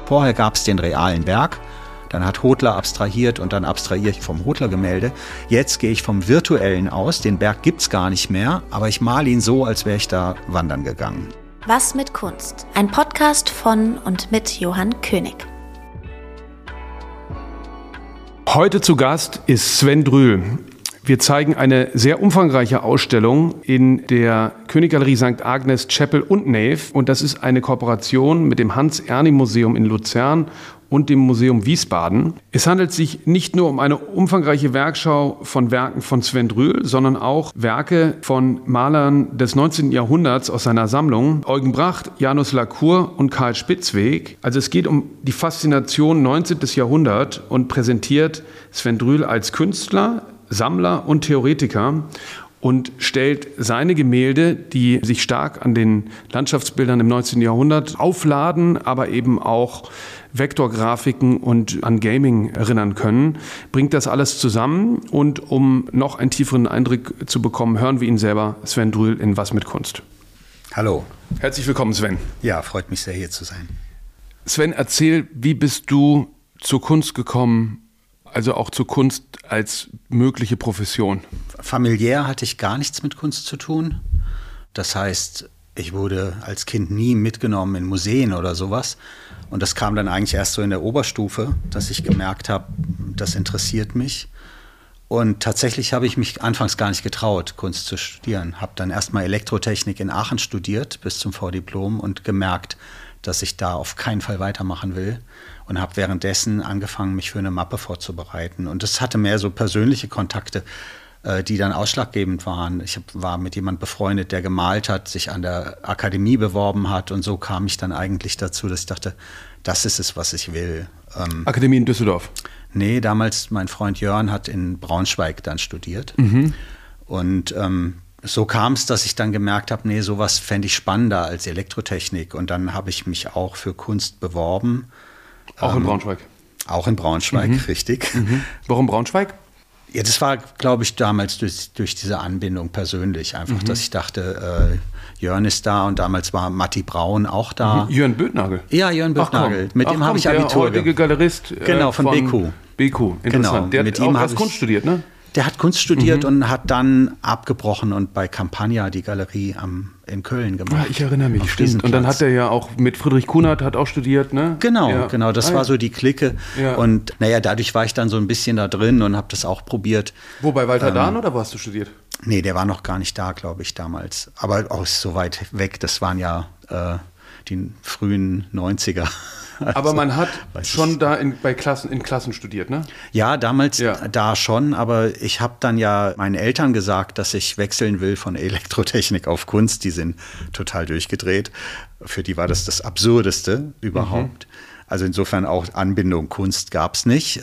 Vorher gab es den realen Berg, dann hat Hodler abstrahiert und dann abstrahiere ich vom Hodler-Gemälde. Jetzt gehe ich vom Virtuellen aus, den Berg gibt's gar nicht mehr, aber ich male ihn so, als wäre ich da wandern gegangen. Was mit Kunst? Ein Podcast von und mit Johann König. Heute zu Gast ist Sven Drühl. Wir zeigen eine sehr umfangreiche Ausstellung in der Königgalerie St. Agnes Chapel und Nave. Und das ist eine Kooperation mit dem Hans-Erni-Museum in Luzern und dem Museum Wiesbaden. Es handelt sich nicht nur um eine umfangreiche Werkschau von Werken von Sven Drühl, sondern auch Werke von Malern des 19. Jahrhunderts aus seiner Sammlung. Eugen Bracht, Janus Lacour und Karl Spitzweg. Also es geht um die Faszination 19. Jahrhundert und präsentiert Sven Drühl als Künstler, Sammler und Theoretiker und stellt seine Gemälde, die sich stark an den Landschaftsbildern im 19. Jahrhundert aufladen, aber eben auch Vektorgrafiken und an Gaming erinnern können, bringt das alles zusammen. Und um noch einen tieferen Eindruck zu bekommen, hören wir ihn selber, Sven Drühl, in Was mit Kunst. Hallo. Herzlich willkommen, Sven. Ja, freut mich sehr, hier zu sein. Sven, erzähl, wie bist du zur Kunst gekommen? Also auch zur Kunst als mögliche Profession? Familiär hatte ich gar nichts mit Kunst zu tun. Das heißt, ich wurde als Kind nie mitgenommen in Museen oder sowas. Und das kam dann eigentlich erst so in der Oberstufe, dass ich gemerkt habe, das interessiert mich. Und tatsächlich habe ich mich anfangs gar nicht getraut, Kunst zu studieren. Habe dann erstmal Elektrotechnik in Aachen studiert bis zum Vordiplom und gemerkt, dass ich da auf keinen Fall weitermachen will. Und habe währenddessen angefangen, mich für eine Mappe vorzubereiten. Und das hatte mehr so persönliche Kontakte, die dann ausschlaggebend waren. Ich war mit jemandem befreundet, der gemalt hat, sich an der Akademie beworben hat. Und so kam ich dann eigentlich dazu, dass ich dachte, das ist es, was ich will. Akademie in Düsseldorf? Nee, damals mein Freund Jörn hat in Braunschweig dann studiert. Und so kam es, dass ich dann gemerkt habe, nee, sowas fände ich spannender als Elektrotechnik. Und dann habe ich mich auch für Kunst beworben. Auch in Braunschweig? Auch in Braunschweig, richtig. Warum Braunschweig? Ja, das war, glaube ich, damals durch diese Anbindung persönlich einfach, dass ich dachte, Jörn ist da und damals war Matti Braun auch da. Jörn Böttnagel? Ja, Jörn Böttnagel. Mit dem habe ich Abitur. Der heutige Galerist genau, von BQ. BQ, interessant. Genau, der hat auch erst Kunst studiert, ne? Der hat Kunst studiert und hat dann abgebrochen und bei Campagna die Galerie in Köln gemacht. Ja, ich erinnere mich, stimmt. Und dann hat er ja auch mit Friedrich Kunert hat auch studiert, ne? Genau, ja. Genau. Das war so die Clique. Ja. Und naja, dadurch war ich dann so ein bisschen da drin und habe das auch probiert. Wo, bei Walter Dahn oder wo hast du studiert? Nee, der war noch gar nicht da, glaube ich, damals. Aber auch so weit weg, das waren ja die frühen 90er. Also, aber man hat schon da in Klassen studiert, ne? Ja, damals da schon, aber ich habe dann ja meinen Eltern gesagt, dass ich wechseln will von Elektrotechnik auf Kunst. Die sind total durchgedreht. Für die war das Absurdeste überhaupt. Also insofern auch Anbindung Kunst gab es nicht.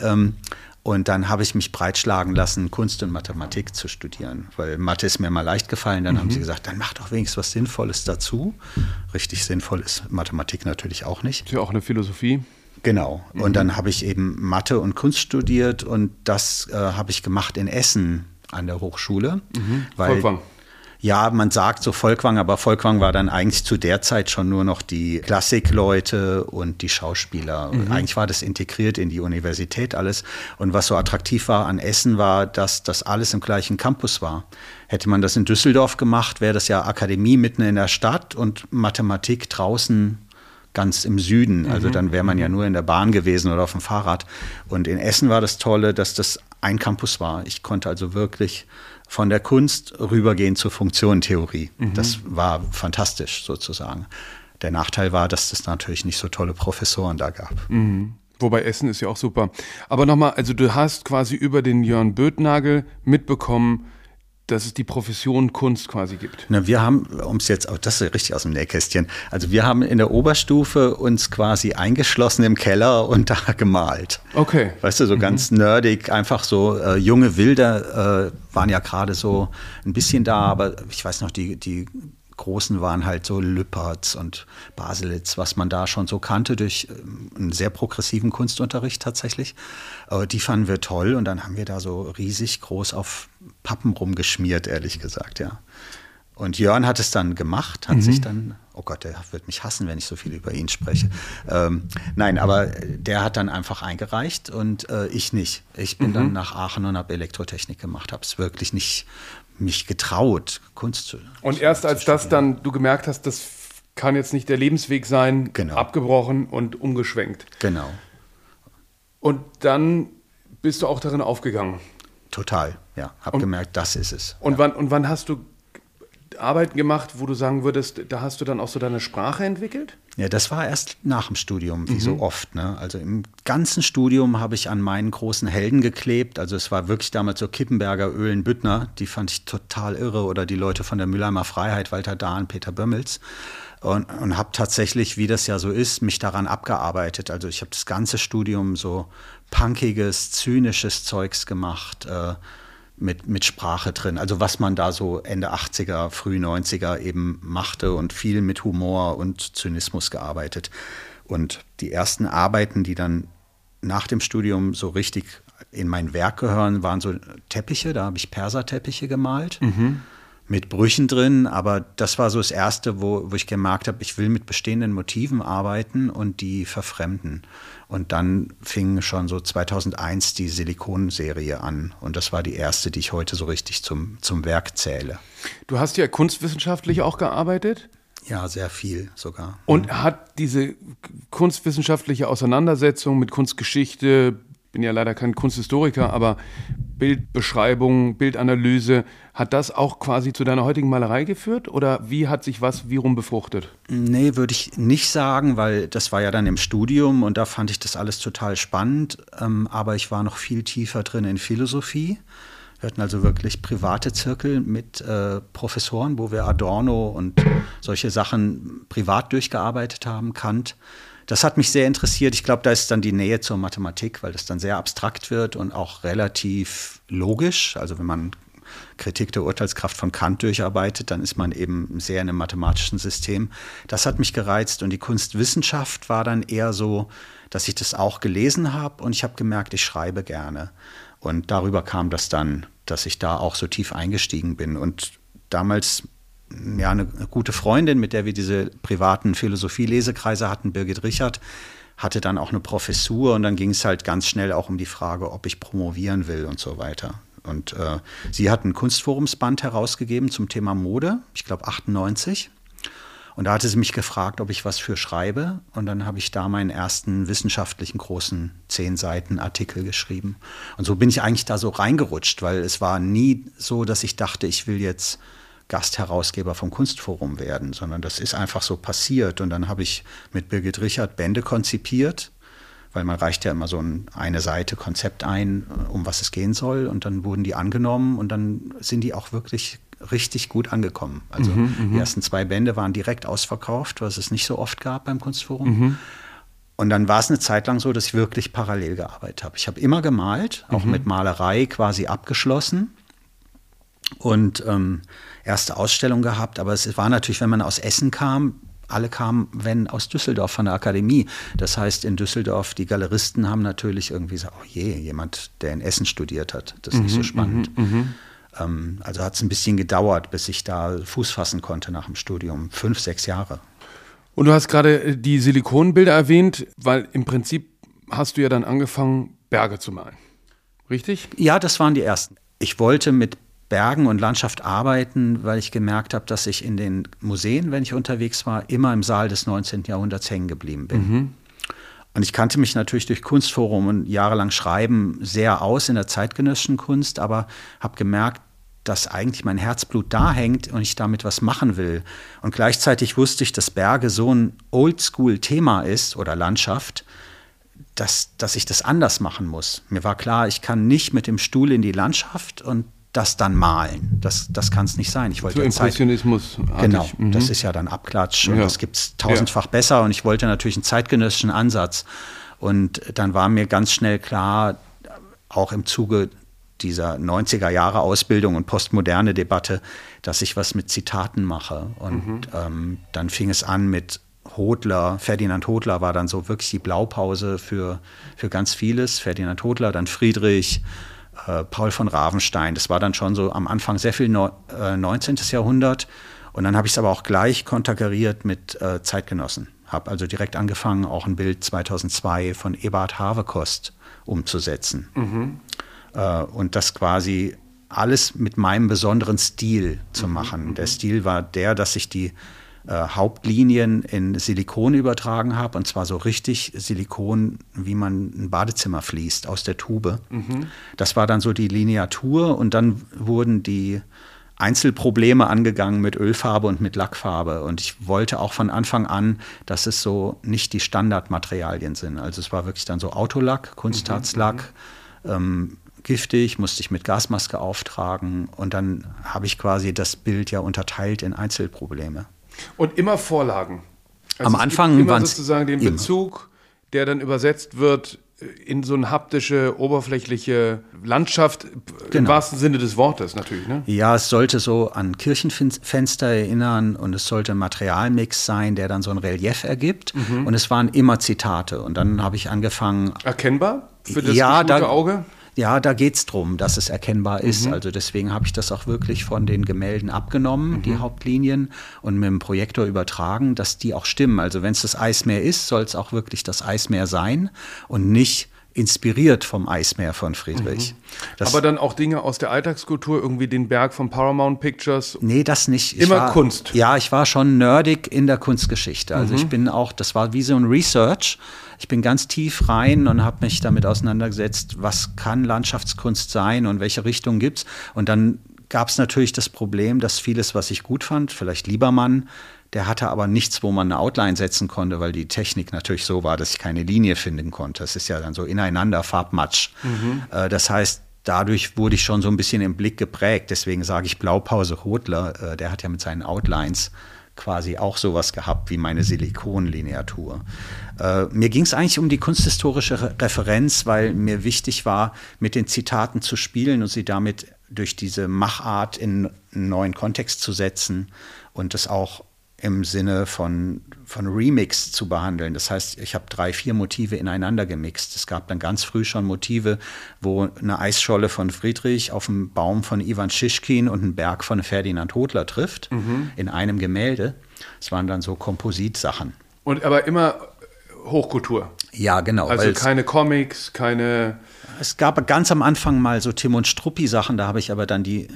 Und dann habe ich mich breitschlagen lassen, Kunst und Mathematik zu studieren, weil Mathe ist mir mal leicht gefallen. Dann haben sie gesagt, dann mach doch wenigstens was Sinnvolles dazu. Richtig sinnvoll ist Mathematik natürlich auch nicht. Ist ja auch eine Philosophie. Genau. Und dann habe ich eben Mathe und Kunst studiert und das habe ich gemacht in Essen an der Hochschule. Folkwang. Ja, man sagt so Folkwang, aber Folkwang war dann eigentlich zu der Zeit schon nur noch die Klassikleute und die Schauspieler. Eigentlich war das integriert in die Universität alles. Und was so attraktiv war an Essen war, dass das alles im gleichen Campus war. Hätte man das in Düsseldorf gemacht, wäre das ja Akademie mitten in der Stadt und Mathematik draußen ganz im Süden. Also dann wäre man ja nur in der Bahn gewesen oder auf dem Fahrrad. Und in Essen war das Tolle, dass das ein Campus war. Ich konnte also wirklich von der Kunst rübergehen zur Funktionentheorie. Das war fantastisch sozusagen. Der Nachteil war, dass es natürlich nicht so tolle Professoren da gab. Wobei Essen ist ja auch super. Aber nochmal, also du hast quasi über den Jörn Böttnagel mitbekommen, dass es die Profession Kunst quasi gibt. Na, wir haben, das ist richtig aus dem Nähkästchen, also wir haben in der Oberstufe uns quasi eingeschlossen im Keller und da gemalt. Okay. Weißt du, so ganz nerdig, einfach so junge Wilde waren ja gerade so ein bisschen da, aber ich weiß noch, die Großen waren halt so Lüpertz und Baselitz, was man da schon so kannte durch einen sehr progressiven Kunstunterricht tatsächlich. Die fanden wir toll und dann haben wir da so riesig groß auf Pappen rumgeschmiert, ehrlich gesagt, ja. Und Jörn hat es dann gemacht, hat sich dann, oh Gott, der wird mich hassen, wenn ich so viel über ihn spreche. Nein, aber der hat dann einfach eingereicht und ich nicht. Ich bin dann nach Aachen und habe Elektrotechnik gemacht, habe es wirklich nicht mich getraut, Kunst zu Und erst als das dann du gemerkt hast, das kann jetzt nicht der Lebensweg sein, abgebrochen und umgeschwenkt. Genau. Und dann bist du auch darin aufgegangen. Total, ja. Habe gemerkt, das ist es. Und wann hast du Arbeiten gemacht, wo du sagen würdest, da hast du dann auch so deine Sprache entwickelt? Ja, das war erst nach dem Studium, wie so oft. Ne? Also im ganzen Studium habe ich an meinen großen Helden geklebt. Also es war wirklich damals so Kippenberger, Oehlen, Büttner. Die fand ich total irre. Oder die Leute von der Mülheimer Freiheit, Walter Dahn, Peter Bömmels. Und habe tatsächlich, wie das ja so ist, mich daran abgearbeitet. Also ich habe das ganze Studium so punkiges, zynisches Zeugs gemacht, mit Sprache drin. Also was man da so Ende 80er, früh 90er eben machte und viel mit Humor und Zynismus gearbeitet. Und die ersten Arbeiten, die dann nach dem Studium so richtig in mein Werk gehören, waren so Teppiche. Da habe ich Perserteppiche gemalt. Mit Brüchen drin, aber das war so das Erste, wo ich gemerkt habe, ich will mit bestehenden Motiven arbeiten und die verfremden. Und dann fing schon so 2001 die Silikon-Serie an und das war die erste, die ich heute so richtig zum Werk zähle. Du hast ja kunstwissenschaftlich auch gearbeitet? Ja, sehr viel sogar. Und hat diese kunstwissenschaftliche Auseinandersetzung mit Kunstgeschichte, bin ja leider kein Kunsthistoriker, aber Bildbeschreibung, Bildanalyse, hat das auch quasi zu deiner heutigen Malerei geführt? Oder wie hat sich was wie rum befruchtet? Nee, würde ich nicht sagen, weil das war ja dann im Studium und da fand ich das alles total spannend. Aber ich war noch viel tiefer drin in Philosophie. Wir hatten also wirklich private Zirkel mit Professoren, wo wir Adorno und solche Sachen privat durchgearbeitet haben, Kant. Das hat mich sehr interessiert. Ich glaube, da ist dann die Nähe zur Mathematik, weil das dann sehr abstrakt wird und auch relativ logisch. Also wenn man Kritik der Urteilskraft von Kant durcharbeitet, dann ist man eben sehr in einem mathematischen System. Das hat mich gereizt und die Kunstwissenschaft war dann eher so, dass ich das auch gelesen habe und ich habe gemerkt, ich schreibe gerne. Und darüber kam das dann, dass ich da auch so tief eingestiegen bin. Und damals ja, eine gute Freundin, mit der wir diese privaten Philosophie-Lesekreise hatten, Birgit Richard, hatte dann auch eine Professur und dann ging es halt ganz schnell auch um die Frage, ob ich promovieren will und so weiter. Und sie hat ein Kunstforumsband herausgegeben zum Thema Mode, ich glaube 98. Und da hatte sie mich gefragt, ob ich was für schreibe. Und dann habe ich da meinen ersten wissenschaftlichen großen 10-Seiten-Artikel geschrieben. Und so bin ich eigentlich da so reingerutscht, weil es war nie so, dass ich dachte, ich will jetzt Gastherausgeber vom Kunstforum werden, sondern das ist einfach so passiert. Und dann habe ich mit Birgit Richard Bände konzipiert, weil man reicht ja immer so eine Seite Konzept ein, um was es gehen soll. Und dann wurden die angenommen und dann sind die auch wirklich richtig gut angekommen. Also die ersten 2 Bände waren direkt ausverkauft, was es nicht so oft gab beim Kunstforum. Und dann war es eine Zeit lang so, dass ich wirklich parallel gearbeitet habe. Ich habe immer gemalt, auch mit Malerei quasi abgeschlossen. Und erste Ausstellung gehabt, aber es war natürlich, wenn man aus Essen kam, alle kamen, wenn aus Düsseldorf von der Akademie. Das heißt, in Düsseldorf, die Galeristen haben natürlich irgendwie gesagt, oh je, jemand, der in Essen studiert hat, das ist nicht so spannend. Also hat es ein bisschen gedauert, bis ich da Fuß fassen konnte nach dem Studium, 5, 6 Jahre. Und du hast gerade die Silikonbilder erwähnt, weil im Prinzip hast du ja dann angefangen, Berge zu malen. Richtig? Ja, das waren die ersten. Ich wollte mit Bergen und Landschaft arbeiten, weil ich gemerkt habe, dass ich in den Museen, wenn ich unterwegs war, immer im Saal des 19. Jahrhunderts hängen geblieben bin. Und ich kannte mich natürlich durch Kunstforum und jahrelang Schreiben sehr aus in der zeitgenössischen Kunst, aber habe gemerkt, dass eigentlich mein Herzblut da hängt und ich damit was machen will. Und gleichzeitig wusste ich, dass Berge so ein Oldschool-Thema ist oder Landschaft, dass ich das anders machen muss. Mir war klar, ich kann nicht mit dem Stuhl in die Landschaft und das dann malen. Das kann es nicht sein. Ich wollte so Impressionismus. Genau, das ist ja dann Abklatsch und das gibt es tausendfach besser und ich wollte natürlich einen zeitgenössischen Ansatz. Und dann war mir ganz schnell klar, auch im Zuge dieser 90er-Jahre-Ausbildung und postmoderne Debatte, dass ich was mit Zitaten mache. Und dann fing es an mit Hodler. Ferdinand Hodler war dann so wirklich die Blaupause für ganz vieles. Ferdinand Hodler, dann Friedrich, Paul von Ravenstein. Das war dann schon so am Anfang sehr viel 19. Jahrhundert. Und dann habe ich es aber auch gleich konterkariert mit Zeitgenossen. Habe also direkt angefangen, auch ein Bild 2002 von Eberhard Havekost umzusetzen. Und das quasi alles mit meinem besonderen Stil zu machen. Der Stil war der, dass ich die Hauptlinien in Silikon übertragen habe, und zwar so richtig Silikon, wie man ein Badezimmer fließt, aus der Tube. Das war dann so die Lineatur, und dann wurden die Einzelprobleme angegangen mit Ölfarbe und mit Lackfarbe. Und ich wollte auch von Anfang an, dass es so nicht die Standardmaterialien sind. Also es war wirklich dann so Autolack, Kunstharzlack, giftig, musste ich mit Gasmaske auftragen. Und dann habe ich quasi das Bild ja unterteilt in Einzelprobleme. Und immer Vorlagen. Also am Anfang waren es sozusagen den Bezug, der dann übersetzt wird in so eine haptische, oberflächliche Landschaft, im wahrsten Sinne des Wortes natürlich, ne? Ja, es sollte so an Kirchenfenster erinnern, und es sollte ein Materialmix sein, der dann so ein Relief ergibt. Und es waren immer Zitate. Und dann habe ich angefangen... Erkennbar für das geschulte Auge? Ja, da geht es darum, dass es erkennbar ist. Also deswegen habe ich das auch wirklich von den Gemälden abgenommen, die Hauptlinien, und mit dem Projektor übertragen, dass die auch stimmen. Also wenn es das Eismeer ist, soll es auch wirklich das Eismeer sein und nicht inspiriert vom Eismeer von Friedrich. Aber dann auch Dinge aus der Alltagskultur, irgendwie den Berg von Paramount Pictures? Nee, das nicht. Kunst? Ja, ich war schon nerdig in der Kunstgeschichte. Also ich bin auch, das war wie so ein Research. Ich bin ganz tief rein und habe mich damit auseinandergesetzt, was kann Landschaftskunst sein und welche Richtung gibt's. Und dann gab es natürlich das Problem, dass vieles, was ich gut fand, vielleicht Liebermann, der hatte aber nichts, wo man eine Outline setzen konnte, weil die Technik natürlich so war, dass ich keine Linie finden konnte. Es ist ja dann so ineinander Farbmatsch. Das heißt, dadurch wurde ich schon so ein bisschen im Blick geprägt. Deswegen sage ich Blaupause Hodler, der hat ja mit seinen Outlines quasi auch sowas gehabt wie meine Silikonlineatur. Mir ging es eigentlich um die kunsthistorische Referenz, weil mir wichtig war, mit den Zitaten zu spielen und sie damit durch diese Machart in einen neuen Kontext zu setzen und das auch im Sinne von Remix zu behandeln. Das heißt, ich habe 3, 4 Motive ineinander gemixt. Es gab dann ganz früh schon Motive, wo eine Eisscholle von Friedrich auf einen Baum von Iwan Schischkin und einen Berg von Ferdinand Hodler trifft, in einem Gemälde. Es waren dann so Kompositsachen. Und aber immer Hochkultur? Ja, genau. Also keine Comics, keine... Es gab ganz am Anfang mal so Tim und Struppi-Sachen, da habe ich aber dann die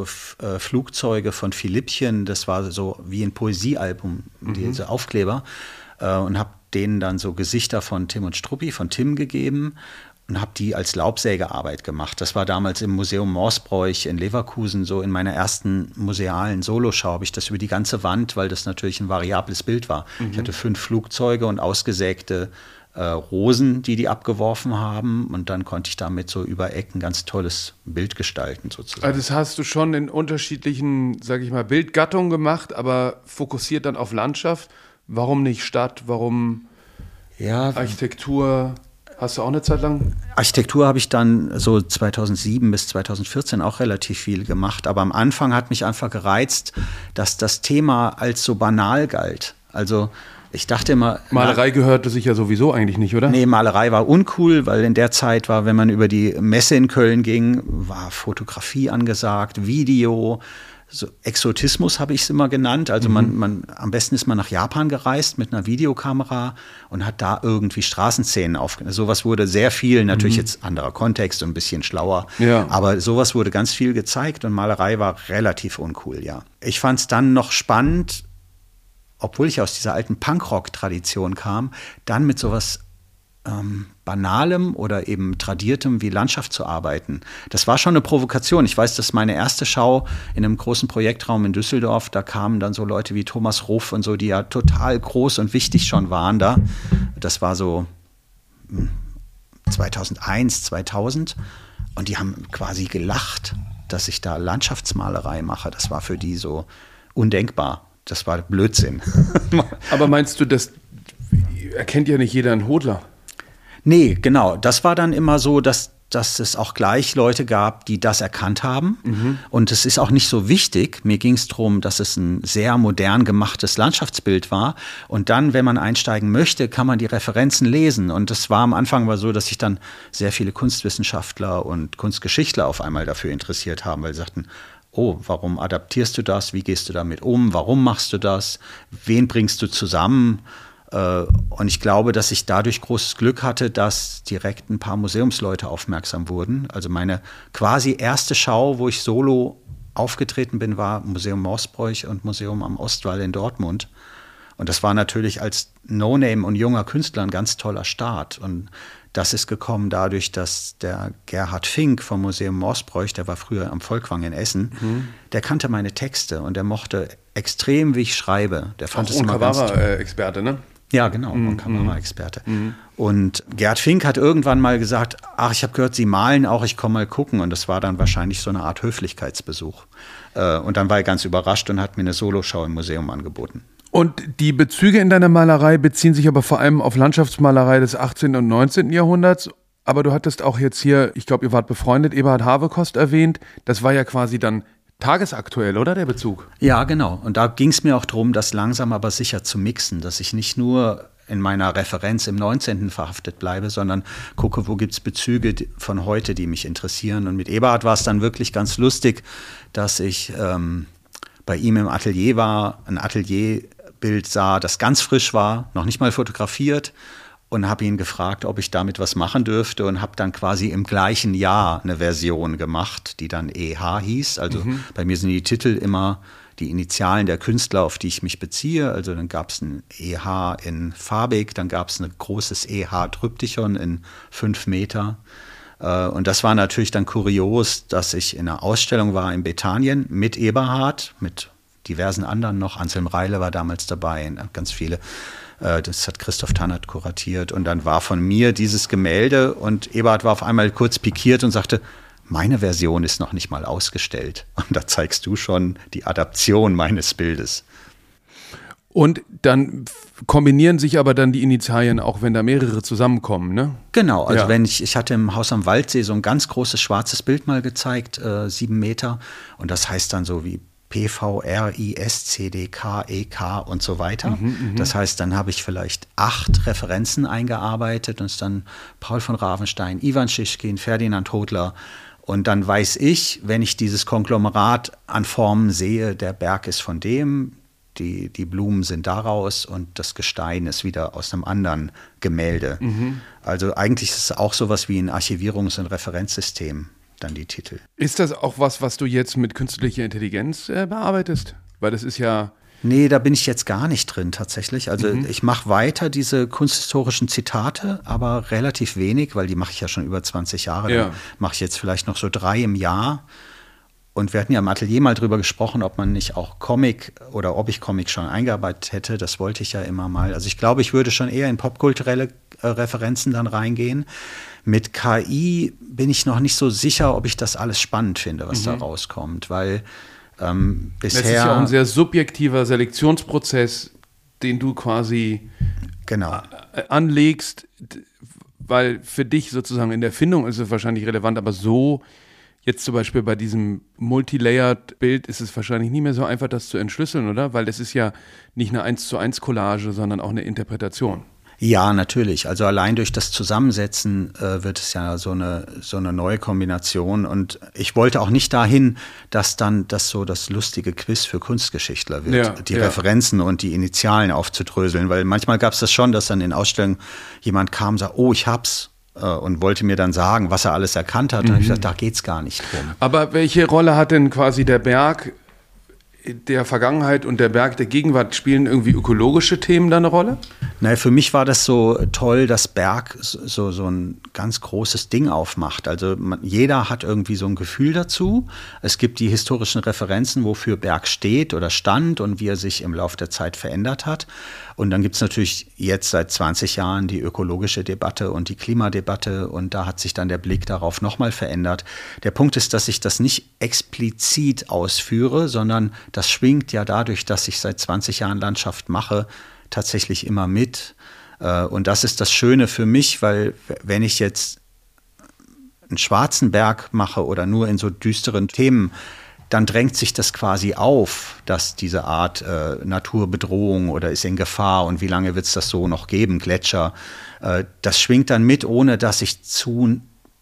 Flugzeuge von Philippchen, das war so wie ein Poesiealbum, diese Aufkleber, und habe denen dann so Gesichter von Tim und Struppi, von Tim gegeben und habe die als Laubsägearbeit gemacht. Das war damals im Museum Morsbräuch in Leverkusen, so in meiner ersten musealen Soloschau habe ich das über die ganze Wand, weil das natürlich ein variables Bild war. Ich hatte 5 Flugzeuge und ausgesägte Rosen, die abgeworfen haben, und dann konnte ich damit so über Ecken ganz tolles Bild gestalten sozusagen. Also das hast du schon in unterschiedlichen, sage ich mal, Bildgattungen gemacht, aber fokussiert dann auf Landschaft. Warum nicht Stadt? Warum Architektur? Hast du auch eine Zeit lang? Architektur habe ich dann so 2007 bis 2014 auch relativ viel gemacht, aber am Anfang hat mich einfach gereizt, dass das Thema als so banal galt. Also ich dachte immer... Malerei gehörte sich ja sowieso eigentlich nicht, oder? Nee, Malerei war uncool, weil in der Zeit war, wenn man über die Messe in Köln ging, war Fotografie angesagt, Video, so Exotismus habe ich es immer genannt. Also am besten ist man nach Japan gereist mit einer Videokamera und hat da irgendwie Straßenszenen aufgenommen. Sowas wurde sehr viel, natürlich jetzt anderer Kontext und ein bisschen schlauer, aber sowas wurde ganz viel gezeigt und Malerei war relativ uncool, ja. Ich fand es dann noch spannend, obwohl ich aus dieser alten Punkrock-Tradition kam, dann mit sowas Banalem oder eben Tradiertem wie Landschaft zu arbeiten. Das war schon eine Provokation. Ich weiß, dass meine erste Schau in einem großen Projektraum in Düsseldorf, da kamen dann so Leute wie Thomas Ruff und so, die ja total groß und wichtig schon waren da. Das war so 2001, 2000 und die haben quasi gelacht, dass ich da Landschaftsmalerei mache. Das war für die so undenkbar. Das war Blödsinn. Aber meinst du, das erkennt ja nicht jeder einen Hodler? Nee, genau. Das war dann immer so, dass es auch gleich Leute gab, die das erkannt haben. Und es ist auch nicht so wichtig. Mir ging es darum, dass es ein sehr modern gemachtes Landschaftsbild war. Und dann, wenn man einsteigen möchte, kann man die Referenzen lesen. Und das war am Anfang so, dass sich dann sehr viele Kunstwissenschaftler und Kunstgeschichtler auf einmal dafür interessiert haben, weil sie sagten, oh, warum adaptierst du das? Wie gehst du damit um? Warum machst du das? Wen bringst du zusammen? Und ich glaube, dass ich dadurch großes Glück hatte, dass direkt ein paar Museumsleute aufmerksam wurden. Also meine quasi erste Schau, wo ich solo aufgetreten bin, war Museum Morsbräuch und Museum am Ostwall in Dortmund. Und das war natürlich als No-Name und junger Künstler ein ganz toller Start. Und das ist gekommen dadurch, dass der Gerhard Fink vom Museum Morsbräuch, der war früher am Volkwang in Essen, der kannte meine Texte und der mochte extrem, wie ich schreibe. Der fand es immer ganz toll. Experte, ne? Ja, genau, ein Kameraexperte. Und Gerd Fink hat irgendwann mal gesagt, ach, ich habe gehört, Sie malen auch, ich komme mal gucken. Und das war dann wahrscheinlich so eine Art Höflichkeitsbesuch. Und dann war er ganz überrascht und hat mir eine Soloschau im Museum angeboten. Und die Bezüge in deiner Malerei beziehen sich aber vor allem auf Landschaftsmalerei des 18. und 19. Jahrhunderts. Aber du hattest auch jetzt hier, ich glaube, ihr wart befreundet, Eberhard Havekost erwähnt. Das war ja quasi dann tagesaktuell, oder, der Bezug? Ja, genau. Und da ging es mir auch darum, das langsam aber sicher zu mixen, dass ich nicht nur in meiner Referenz im 19. verhaftet bleibe, sondern gucke, wo gibt es Bezüge von heute, die mich interessieren. Und mit Eberhard war es dann wirklich ganz lustig, dass ich bei ihm im Atelier war, ein Atelierbild sah, das ganz frisch war, noch nicht mal fotografiert, und habe ihn gefragt, ob ich damit was machen dürfte, und habe dann quasi im gleichen Jahr eine Version gemacht, die dann EH hieß. Also bei mir sind die Titel immer die Initialen der Künstler, auf die ich mich beziehe. Also dann gab es ein EH in farbig, dann gab es ein großes EH-Tryptychon in 5 Meter. Und das war natürlich dann kurios, dass ich in einer Ausstellung war in Bethanien mit Eberhard, mit diversen anderen noch. Anselm Reile war damals dabei, ganz viele. Das hat Christoph Tannert kuratiert. Und dann war von mir dieses Gemälde und Eberhard war auf einmal kurz pikiert und sagte, meine Version ist noch nicht mal ausgestellt. Und da zeigst du schon die Adaption meines Bildes. Und dann kombinieren sich aber dann die Initialien, auch wenn da mehrere zusammenkommen, ne? Genau, also wenn ich hatte im Haus am Waldsee so ein ganz großes schwarzes Bild mal gezeigt, 7 Meter. Und das heißt dann so wie PVRISCDKEK und so weiter. Das heißt, dann habe ich vielleicht 8 Referenzen eingearbeitet und es ist dann Paul von Ravenstein, Ivan Schischkin, Ferdinand Hodler. Und dann weiß ich, wenn ich dieses Konglomerat an Formen sehe, der Berg ist von dem, die Blumen sind daraus und das Gestein ist wieder aus einem anderen Gemälde. Also eigentlich ist es auch sowas wie ein Archivierungs- und Referenzsystem, dann die Titel. Ist das auch was du jetzt mit künstlicher Intelligenz bearbeitest? Weil das ist ja... Nee, da bin ich jetzt gar nicht drin tatsächlich. Also ich mache weiter diese kunsthistorischen Zitate, aber relativ wenig, weil die mache ich ja schon über 20 Jahre. Ja. Dann mache ich jetzt vielleicht noch so 3 im Jahr. Und wir hatten ja im Atelier mal drüber gesprochen, ob man nicht auch Comic oder ob ich Comic schon eingearbeitet hätte. Das wollte ich ja immer mal. Also ich glaube, ich würde schon eher in popkulturelle Referenzen dann reingehen. Mit KI bin ich noch nicht so sicher, ob ich das alles spannend finde, was da rauskommt, weil bisher... Das ist ja auch ein sehr subjektiver Selektionsprozess, den du quasi anlegst, weil für dich sozusagen in der Findung ist es wahrscheinlich relevant, aber so jetzt zum Beispiel bei diesem Multilayered-Bild ist es wahrscheinlich nicht mehr so einfach, das zu entschlüsseln, oder? Weil das ist ja nicht eine 1:1 Collage, sondern auch eine Interpretation. Ja, natürlich. Also allein durch das Zusammensetzen wird es ja so eine neue Kombination. Und ich wollte auch nicht dahin, dass dann das so das lustige Quiz für Kunstgeschichtler wird, die Referenzen und die Initialen aufzudröseln. Weil manchmal gab es das schon, dass dann in Ausstellungen jemand kam und sagte, oh, ich hab's. Und wollte mir dann sagen, was er alles erkannt hat. Und ich gesagt, da geht's gar nicht drum. Aber welche Rolle hat denn quasi der Berg der Vergangenheit und der Berg der Gegenwart? Spielen irgendwie ökologische Themen da eine Rolle? Naja, für mich war das so toll, dass Berg so ein ganz großes Ding aufmacht. Also jeder hat irgendwie so ein Gefühl dazu. Es gibt die historischen Referenzen, wofür Berg steht oder stand und wie er sich im Laufe der Zeit verändert hat. Und dann gibt es natürlich jetzt seit 20 Jahren die ökologische Debatte und die Klimadebatte. Und da hat sich dann der Blick darauf nochmal verändert. Der Punkt ist, dass ich das nicht explizit ausführe, sondern das schwingt ja dadurch, dass ich seit 20 Jahren Landschaft mache, tatsächlich immer mit. Und das ist das Schöne für mich, weil wenn ich jetzt einen schwarzen Berg mache oder nur in so düsteren Themen, dann drängt sich das quasi auf, dass diese Art Naturbedrohung oder ist in Gefahr und wie lange wird es das so noch geben, Gletscher, das schwingt dann mit, ohne dass ich zu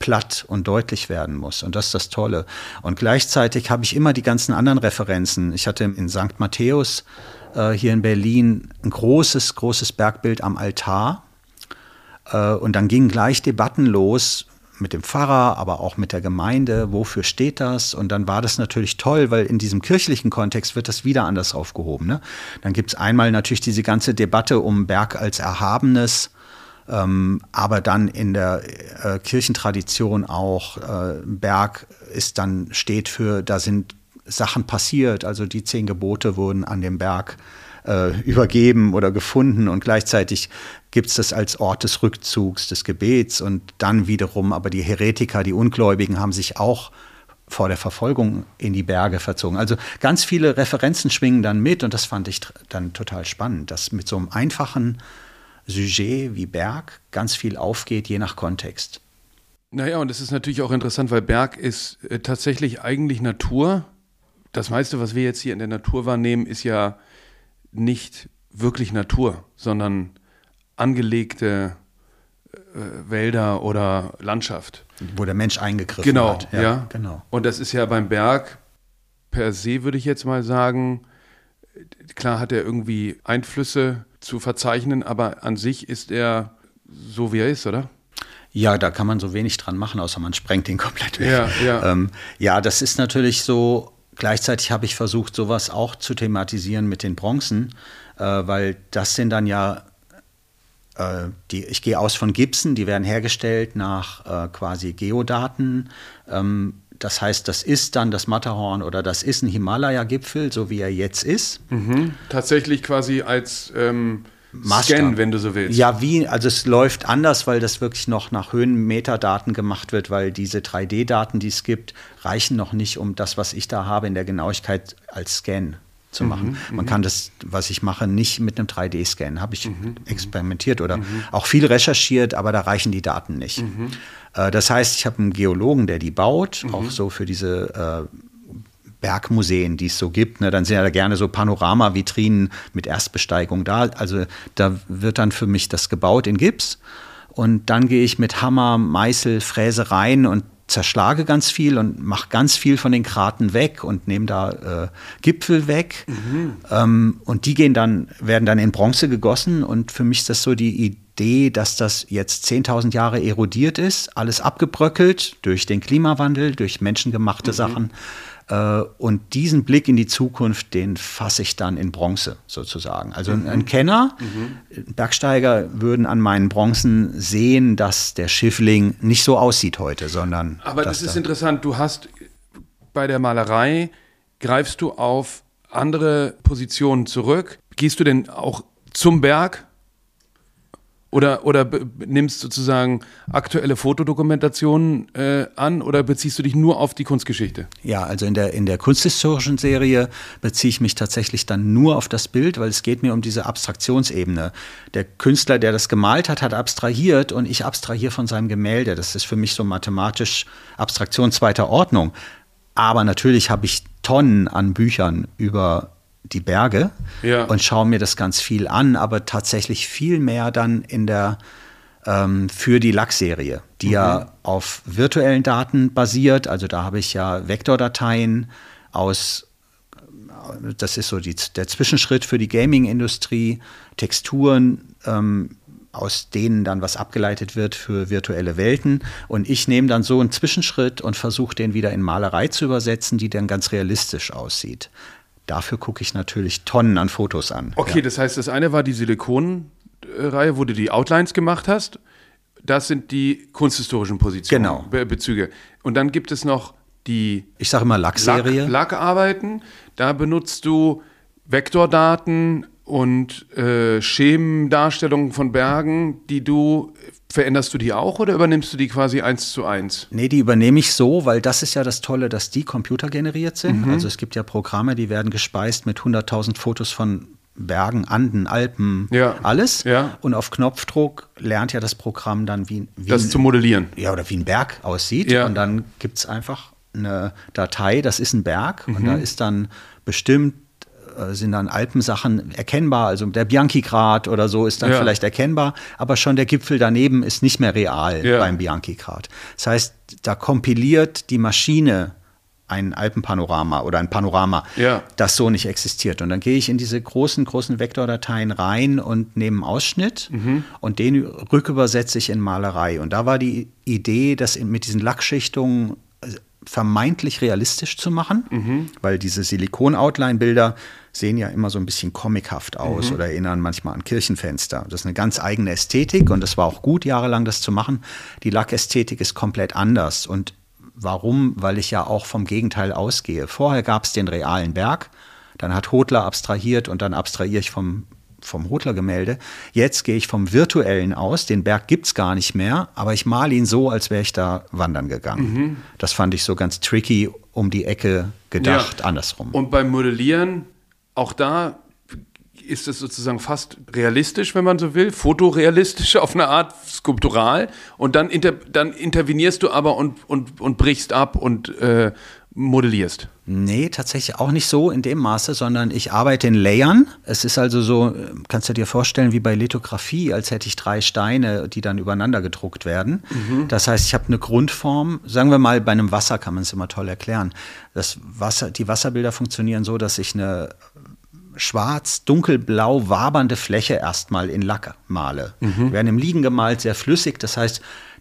platt und deutlich werden muss. Und das ist das Tolle. Und gleichzeitig habe ich immer die ganzen anderen Referenzen. Ich hatte in St. Matthäus hier in Berlin ein großes Bergbild am Altar. Und dann gingen gleich Debatten los mit dem Pfarrer, aber auch mit der Gemeinde. Wofür steht das? Und dann war das natürlich toll, weil in diesem kirchlichen Kontext wird das wieder anders aufgehoben. Ne? Dann gibt es einmal natürlich diese ganze Debatte um Berg als Erhabenes, aber dann in der Kirchentradition auch Berg steht für, da sind Sachen passiert, also die 10 Gebote wurden an dem Berg übergeben oder gefunden und gleichzeitig gibt es das als Ort des Rückzugs, des Gebets und dann wiederum, aber die Heretiker, die Ungläubigen haben sich auch vor der Verfolgung in die Berge verzogen. Also ganz viele Referenzen schwingen dann mit und das fand ich dann total spannend, dass mit so einem einfachen Sujet wie Berg ganz viel aufgeht, je nach Kontext. Naja, und das ist natürlich auch interessant, weil Berg ist tatsächlich eigentlich Natur. Das meiste, was wir jetzt hier in der Natur wahrnehmen, ist ja nicht wirklich Natur, sondern angelegte Wälder oder Landschaft. Wo der Mensch eingegriffen hat. Ja, genau. Und das ist ja beim Berg per se, würde ich jetzt mal sagen, klar hat er irgendwie Einflüsse zu verzeichnen, aber an sich ist er so, wie er ist, oder? Ja, da kann man so wenig dran machen, außer man sprengt ihn komplett weg. Ja. Ja, das ist natürlich so. Gleichzeitig habe ich versucht, sowas auch zu thematisieren mit den Bronzen, weil das sind dann ja, ich gehe aus von Gipsen, die werden hergestellt nach quasi Geodaten. Das heißt, das ist dann das Matterhorn oder das ist ein Himalaya-Gipfel, so wie er jetzt ist. Mhm. Tatsächlich quasi als Scan, wenn du so willst. Ja, also es läuft anders, weil das wirklich noch nach Höhenmeterdaten gemacht wird, weil diese 3D-Daten, die es gibt, reichen noch nicht, um das, was ich da habe, in der Genauigkeit als Scan zu machen. Man kann das, was ich mache, nicht mit einem 3D-Scan. Habe ich experimentiert oder auch viel recherchiert, aber da reichen die Daten nicht. Das heißt, ich habe einen Geologen, der die baut, auch so für diese Bergmuseen, die es so gibt, ne, dann sind ja da gerne so Panorama-Vitrinen mit Erstbesteigung da. Also da wird dann für mich das gebaut in Gips und dann gehe ich mit Hammer, Meißel, Fräse rein und zerschlage ganz viel und mache ganz viel von den Kraten weg und nehme da Gipfel weg. Und die werden dann in Bronze gegossen und für mich ist das so die Idee, dass das jetzt 10.000 Jahre erodiert ist, alles abgebröckelt durch den Klimawandel, durch menschengemachte Sachen. Und diesen Blick in die Zukunft, den fasse ich dann in Bronze sozusagen. Also ein Kenner, Bergsteiger würden an meinen Bronzen sehen, dass der Schiffling nicht so aussieht heute, sondern... Aber das ist interessant, du hast bei der Malerei, greifst du auf andere Positionen zurück? Gehst du denn auch zum Berg? Oder nimmst sozusagen aktuelle Fotodokumentationen an oder beziehst du dich nur auf die Kunstgeschichte? Ja, also in der kunsthistorischen Serie beziehe ich mich tatsächlich dann nur auf das Bild, weil es geht mir um diese Abstraktionsebene. Der Künstler, der das gemalt hat, hat abstrahiert und ich abstrahiere von seinem Gemälde. Das ist für mich so mathematisch Abstraktion zweiter Ordnung. Aber natürlich habe ich Tonnen an Büchern über die Berge und schaue mir das ganz viel an, aber tatsächlich viel mehr dann für die Lachs-Serie, die ja auf virtuellen Daten basiert. Also da habe ich ja Vektordateien das ist so der Zwischenschritt für die Gaming-Industrie, Texturen, aus denen dann was abgeleitet wird für virtuelle Welten. Und ich nehme dann so einen Zwischenschritt und versuche den wieder in Malerei zu übersetzen, die dann ganz realistisch aussieht. Dafür gucke ich natürlich Tonnen an Fotos an. Okay, das heißt, das eine war die Silikonreihe, wo du die Outlines gemacht hast. Das sind die kunsthistorischen Positionen, genau. Bezüge. Und dann gibt es noch die ich sage immer Lachs-Serie. Lackarbeiten. Da benutzt du Vektordaten und Schemendarstellungen von Bergen, veränderst du die auch oder übernimmst du die quasi 1:1? Nee, die übernehme ich so, weil das ist ja das Tolle, dass die computergeneriert sind. Also es gibt ja Programme, die werden gespeist mit 100.000 Fotos von Bergen, Anden, Alpen, alles. Ja. Und auf Knopfdruck lernt ja das Programm dann, wie das zu modellieren. Ja, oder wie ein Berg aussieht. Ja. Und dann gibt es einfach eine Datei, das ist ein Berg. Und da ist dann bestimmt sind dann Alpensachen erkennbar, also der Bianchi-Grat oder so ist dann vielleicht erkennbar, aber schon der Gipfel daneben ist nicht mehr real beim Bianchi-Grat. Das heißt, da kompiliert die Maschine ein Alpenpanorama oder ein Panorama, das so nicht existiert. Und dann gehe ich in diese großen Vektordateien rein und nehme einen Ausschnitt und den rückübersetze ich in Malerei. Und da war die Idee, das mit diesen Lackschichtungen vermeintlich realistisch zu machen, weil diese Silikon-Outline-Bilder sehen ja immer so ein bisschen comichaft aus oder erinnern manchmal an Kirchenfenster. Das ist eine ganz eigene Ästhetik und das war auch gut, jahrelang das zu machen. Die Lackästhetik ist komplett anders. Und warum? Weil ich ja auch vom Gegenteil ausgehe. Vorher gab es den realen Berg, dann hat Hodler abstrahiert und dann abstrahiere ich vom Hodler-Gemälde. Jetzt gehe ich vom Virtuellen aus, den Berg gibt es gar nicht mehr, aber ich male ihn so, als wäre ich da wandern gegangen. Das fand ich so ganz tricky, um die Ecke gedacht, andersrum. Und beim Modellieren, auch da ist es sozusagen fast realistisch, wenn man so will, fotorealistisch auf eine Art, skulptural, und dann intervenierst du aber und brichst ab und modellierst. Nee, tatsächlich auch nicht so in dem Maße, sondern ich arbeite in Layern. Es ist also so, kannst du dir vorstellen, wie bei Lithografie, als hätte ich 3 Steine, die dann übereinander gedruckt werden. Das heißt, ich habe eine Grundform, sagen wir mal, bei einem Wasser kann man es immer toll erklären. Die Wasserbilder funktionieren so, dass ich eine schwarz, dunkelblau wabernde Fläche erstmal in Lack male. Werden im Liegen gemalt, sehr flüssig, das heißt,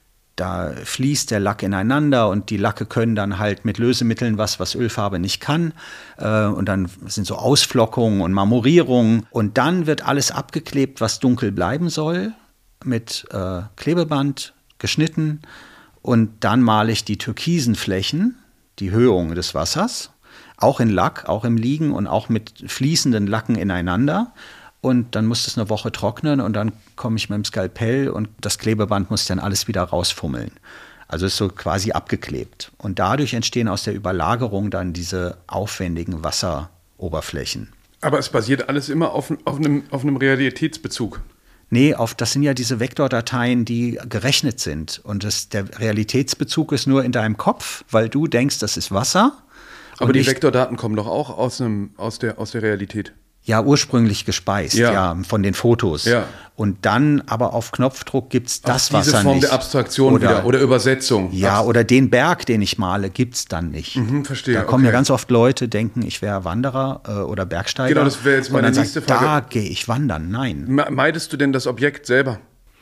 da fließt der Lack ineinander und die Lacke können dann halt mit Lösemitteln was Ölfarbe nicht kann. Und dann sind so Ausflockungen und Marmorierungen. Und dann wird alles abgeklebt, was dunkel bleiben soll, mit Klebeband geschnitten. Und dann male ich die türkisen Flächen, die Höhung des Wassers, auch in Lack, auch im Liegen und auch mit fließenden Lacken ineinander. Und dann muss es eine Woche trocknen und dann komme ich mit dem Skalpell und das Klebeband muss dann alles wieder rausfummeln. Also ist so quasi abgeklebt. Und dadurch entstehen aus der Überlagerung dann diese aufwendigen Wasseroberflächen. Aber es basiert alles immer auf einem Realitätsbezug. Nee, das sind ja diese Vektordateien, die gerechnet sind. Und der Realitätsbezug ist nur in deinem Kopf, weil du denkst, das ist Wasser. Aber die Vektordaten kommen doch auch aus der Realität. Ja, ursprünglich gespeist, von den Fotos. Ja. Und dann aber auf Knopfdruck gibt es das Wasser nicht. Diese Form der Abstraktion oder Übersetzung. Ja, oder den Berg, den ich male, gibt es dann nicht. Verstehe. Da kommen ja ganz oft Leute, denken, ich wäre Wanderer oder Bergsteiger. Genau, das wäre jetzt meine nächste Frage. Da gehe ich wandern. Nein. Meidest du denn das Objekt selber?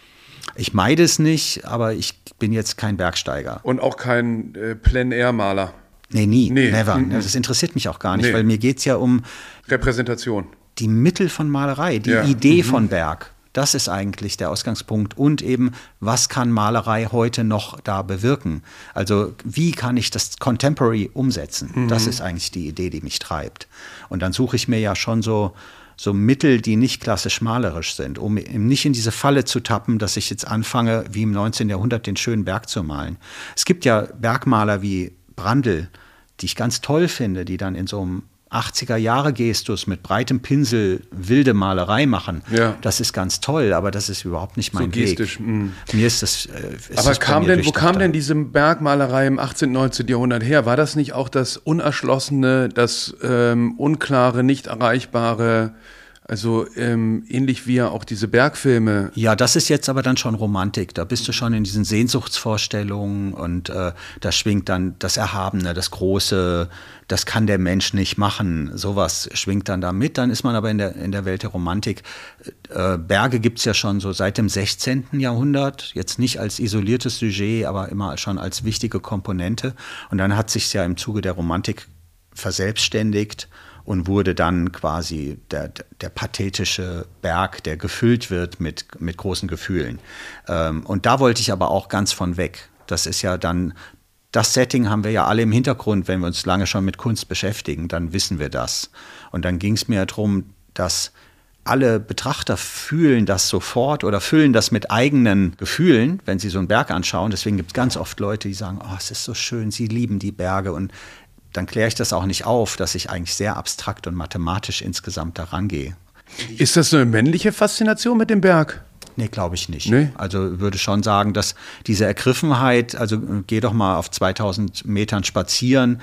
Ich meide es nicht, aber ich bin jetzt kein Bergsteiger. Und auch kein Plein-Air-Maler? Nee, nie. Never. Das interessiert mich auch gar nicht, weil mir geht es ja um Repräsentation. Die Mittel von Malerei, die Idee von Berg. Das ist eigentlich der Ausgangspunkt. Und eben, was kann Malerei heute noch da bewirken? Also, wie kann ich das Contemporary umsetzen? Das ist eigentlich die Idee, die mich treibt. Und dann suche ich mir ja schon so Mittel, die nicht klassisch malerisch sind, um nicht in diese Falle zu tappen, dass ich jetzt anfange, wie im 19. Jahrhundert den schönen Berg zu malen. Es gibt ja Bergmaler wie Brandl, die ich ganz toll finde, die dann in so einem 80er-Jahre-Gestus mit breitem Pinsel wilde Malerei machen. Ja. Das ist ganz toll, aber das ist überhaupt nicht mein Weg. Mir ist das. Aber wo kam denn diese Bergmalerei im 18., 19. Jahrhundert her? War das nicht auch das Unerschlossene, das Unklare, nicht Erreichbare? Also ähnlich wie ja auch diese Bergfilme. Ja, das ist jetzt aber dann schon Romantik. Da bist du schon in diesen Sehnsuchtsvorstellungen und da schwingt dann das Erhabene, das Große, das kann der Mensch nicht machen. Sowas schwingt dann da mit. Dann ist man aber in der Welt der Romantik. Berge gibt es ja schon so seit dem 16. Jahrhundert. Jetzt nicht als isoliertes Sujet, aber immer schon als wichtige Komponente. Und dann hat sich ja im Zuge der Romantik verselbstständigt und wurde dann quasi der pathetische Berg, der gefüllt wird mit großen Gefühlen. Und da wollte ich aber auch ganz von weg. Das ist ja dann, das Setting haben wir ja alle im Hintergrund, wenn wir uns lange schon mit Kunst beschäftigen, dann wissen wir das. Und dann ging es mir darum, dass alle Betrachter fühlen das sofort oder füllen das mit eigenen Gefühlen, wenn sie so einen Berg anschauen. Deswegen gibt es ganz oft Leute, die sagen, oh, es ist so schön, sie lieben die Berge. Und dann kläre ich das auch nicht auf, dass ich eigentlich sehr abstrakt und mathematisch insgesamt daran gehe. Ist das so eine männliche Faszination mit dem Berg? Nee, glaube ich nicht. Nee? Also würde schon sagen, dass diese Ergriffenheit, also geh doch mal auf 2000 Metern spazieren,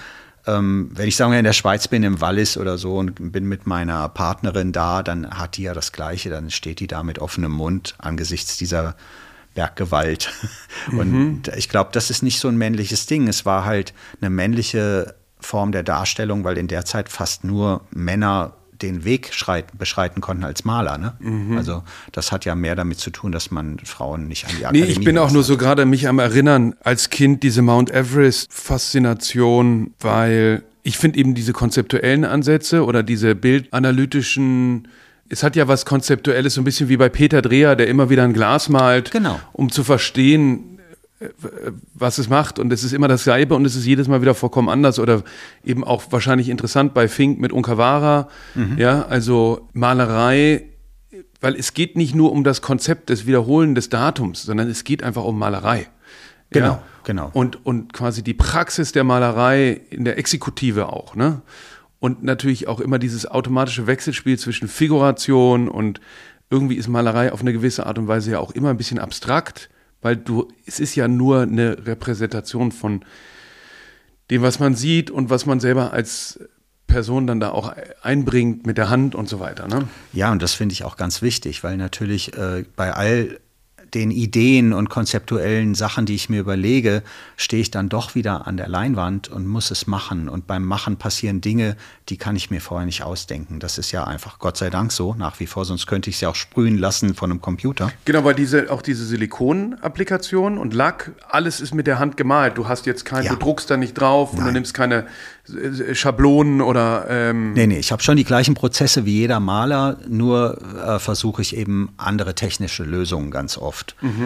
wenn ich sagen wir in der Schweiz bin, im Wallis oder so und bin mit meiner Partnerin da, dann hat die ja das Gleiche, dann steht die da mit offenem Mund angesichts dieser Berggewalt. Und ich glaube, das ist nicht so ein männliches Ding. Es war halt eine männliche Form der Darstellung, weil in der Zeit fast nur Männer den Weg beschreiten konnten als Maler. Ne? Also das hat ja mehr damit zu tun, dass man Frauen nicht an die Akademie ich bin auch nur so gerade mich am Erinnern, als Kind diese Mount Everest-Faszination, weil ich finde eben diese konzeptuellen Ansätze oder diese bildanalytischen, es hat ja was Konzeptuelles, so ein bisschen wie bei Peter Dreher, der immer wieder ein Glas malt, genau, um zu verstehen, was es macht, und es ist immer dasselbe und es ist jedes Mal wieder vollkommen anders oder eben auch wahrscheinlich interessant bei Fink mit Unkawara, ja, also Malerei, weil es geht nicht nur um das Konzept des Wiederholen des Datums, sondern es geht einfach um Malerei. Genau, genau. Und quasi die Praxis der Malerei in der Exekutive auch, ne? Und natürlich auch immer dieses automatische Wechselspiel zwischen Figuration und irgendwie ist Malerei auf eine gewisse Art und Weise ja auch immer ein bisschen abstrakt, weil es ist ja nur eine Repräsentation von dem, was man sieht und was man selber als Person dann da auch einbringt mit der Hand und so weiter, ne? Ja, und das finde ich auch ganz wichtig, weil natürlich bei all den Ideen und konzeptuellen Sachen, die ich mir überlege, stehe ich dann doch wieder an der Leinwand und muss es machen. Und beim Machen passieren Dinge, die kann ich mir vorher nicht ausdenken. Das ist ja einfach Gott sei Dank so nach wie vor, sonst könnte ich es ja auch sprühen lassen von einem Computer. Genau, weil auch diese Silikon-Applikation und Lack, alles ist mit der Hand gemalt. Du hast jetzt du druckst da nicht drauf und du nimmst keine Schablonen oder Nee, ich habe schon die gleichen Prozesse wie jeder Maler, nur versuche ich eben andere technische Lösungen ganz oft.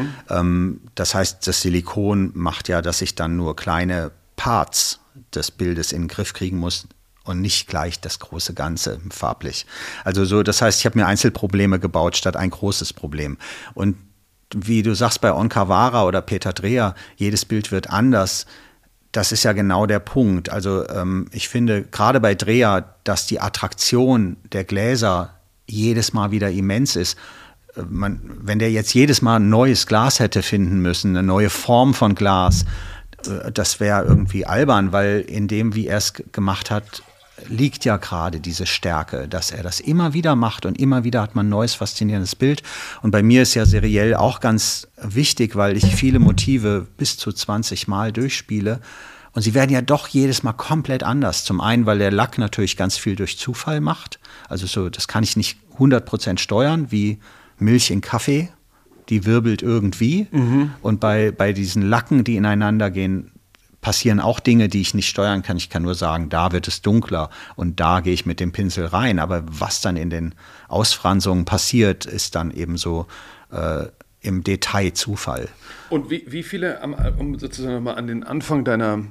Das heißt, das Silikon macht ja, dass ich dann nur kleine Parts des Bildes in den Griff kriegen muss und nicht gleich das große Ganze farblich. Also so, das heißt, ich habe mir Einzelprobleme gebaut statt ein großes Problem. Und wie du sagst, bei Onkawara oder Peter Dreher, jedes Bild wird anders. Das ist ja genau der Punkt. Also ich finde gerade bei Dreher, dass die Attraktion der Gläser jedes Mal wieder immens ist. Wenn der jetzt jedes Mal ein neues Glas hätte finden müssen, eine neue Form von Glas, das wäre irgendwie albern, weil in dem, wie er es gemacht hat, liegt ja gerade diese Stärke, dass er das immer wieder macht und immer wieder hat man ein neues, faszinierendes Bild. Und bei mir ist ja seriell auch ganz wichtig, weil ich viele Motive bis zu 20 Mal durchspiele und sie werden ja doch jedes Mal komplett anders. Zum einen, weil der Lack natürlich ganz viel durch Zufall macht, also so, das kann ich nicht 100% steuern, wie Milch in Kaffee, die wirbelt irgendwie. Und bei diesen Lacken, die ineinander gehen, passieren auch Dinge, die ich nicht steuern kann. Ich kann nur sagen, da wird es dunkler und da gehe ich mit dem Pinsel rein. Aber was dann in den Ausfranzungen passiert, ist dann eben so im Detail Zufall. Und wie viele, um sozusagen mal an den Anfang deiner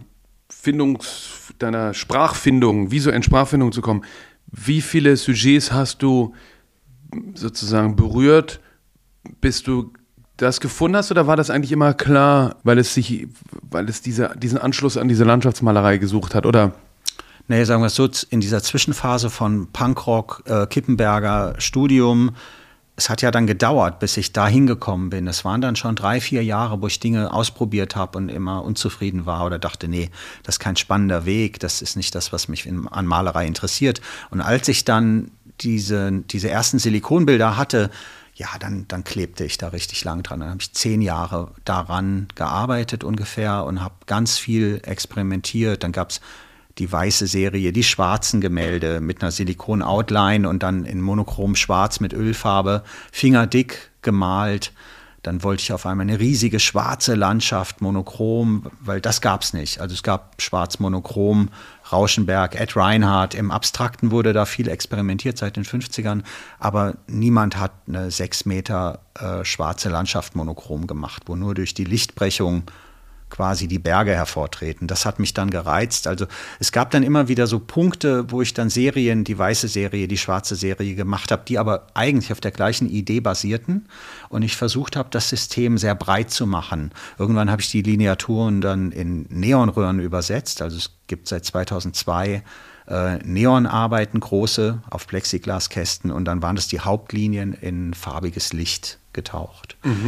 Sprachfindung, visuellen Sprachfindung zu kommen, wie viele Sujets hast du sozusagen berührt, bis du das gefunden hast, oder war das eigentlich immer klar, weil es diesen Anschluss an diese Landschaftsmalerei gesucht hat, oder? Nee, sagen wir es so, in dieser Zwischenphase von Punkrock, Kippenberger, Studium, es hat ja dann gedauert, bis ich da hingekommen bin. Es waren dann schon 3-4 Jahre, wo ich Dinge ausprobiert habe und immer unzufrieden war oder dachte, nee, das ist kein spannender Weg, das ist nicht das, was mich an Malerei interessiert. Und als ich dann diese ersten Silikonbilder hatte, ja, dann klebte ich da richtig lang dran. Dann habe ich 10 Jahre daran gearbeitet ungefähr und habe ganz viel experimentiert. Dann gab es die weiße Serie, die schwarzen Gemälde mit einer Silikon-Outline und dann in monochrom schwarz mit Ölfarbe, fingerdick gemalt. Dann wollte ich auf einmal eine riesige schwarze Landschaft, monochrom, weil das gab es nicht. Also es gab schwarz monochrom, Rauschenberg, Ed Reinhardt. Im Abstrakten wurde da viel experimentiert seit den 50ern, aber niemand hat eine 6 Meter schwarze Landschaft monochrom gemacht, wo nur durch die Lichtbrechung quasi die Berge hervortreten. Das hat mich dann gereizt. Also es gab dann immer wieder so Punkte, wo ich dann Serien, die weiße Serie, die schwarze Serie gemacht habe, die aber eigentlich auf der gleichen Idee basierten und ich versucht habe, das System sehr breit zu machen. Irgendwann habe ich die Lineaturen dann in Neonröhren übersetzt. Also es gibt seit 2002 Neonarbeiten, große, auf Plexiglaskästen und dann waren das die Hauptlinien in farbiges Licht getaucht.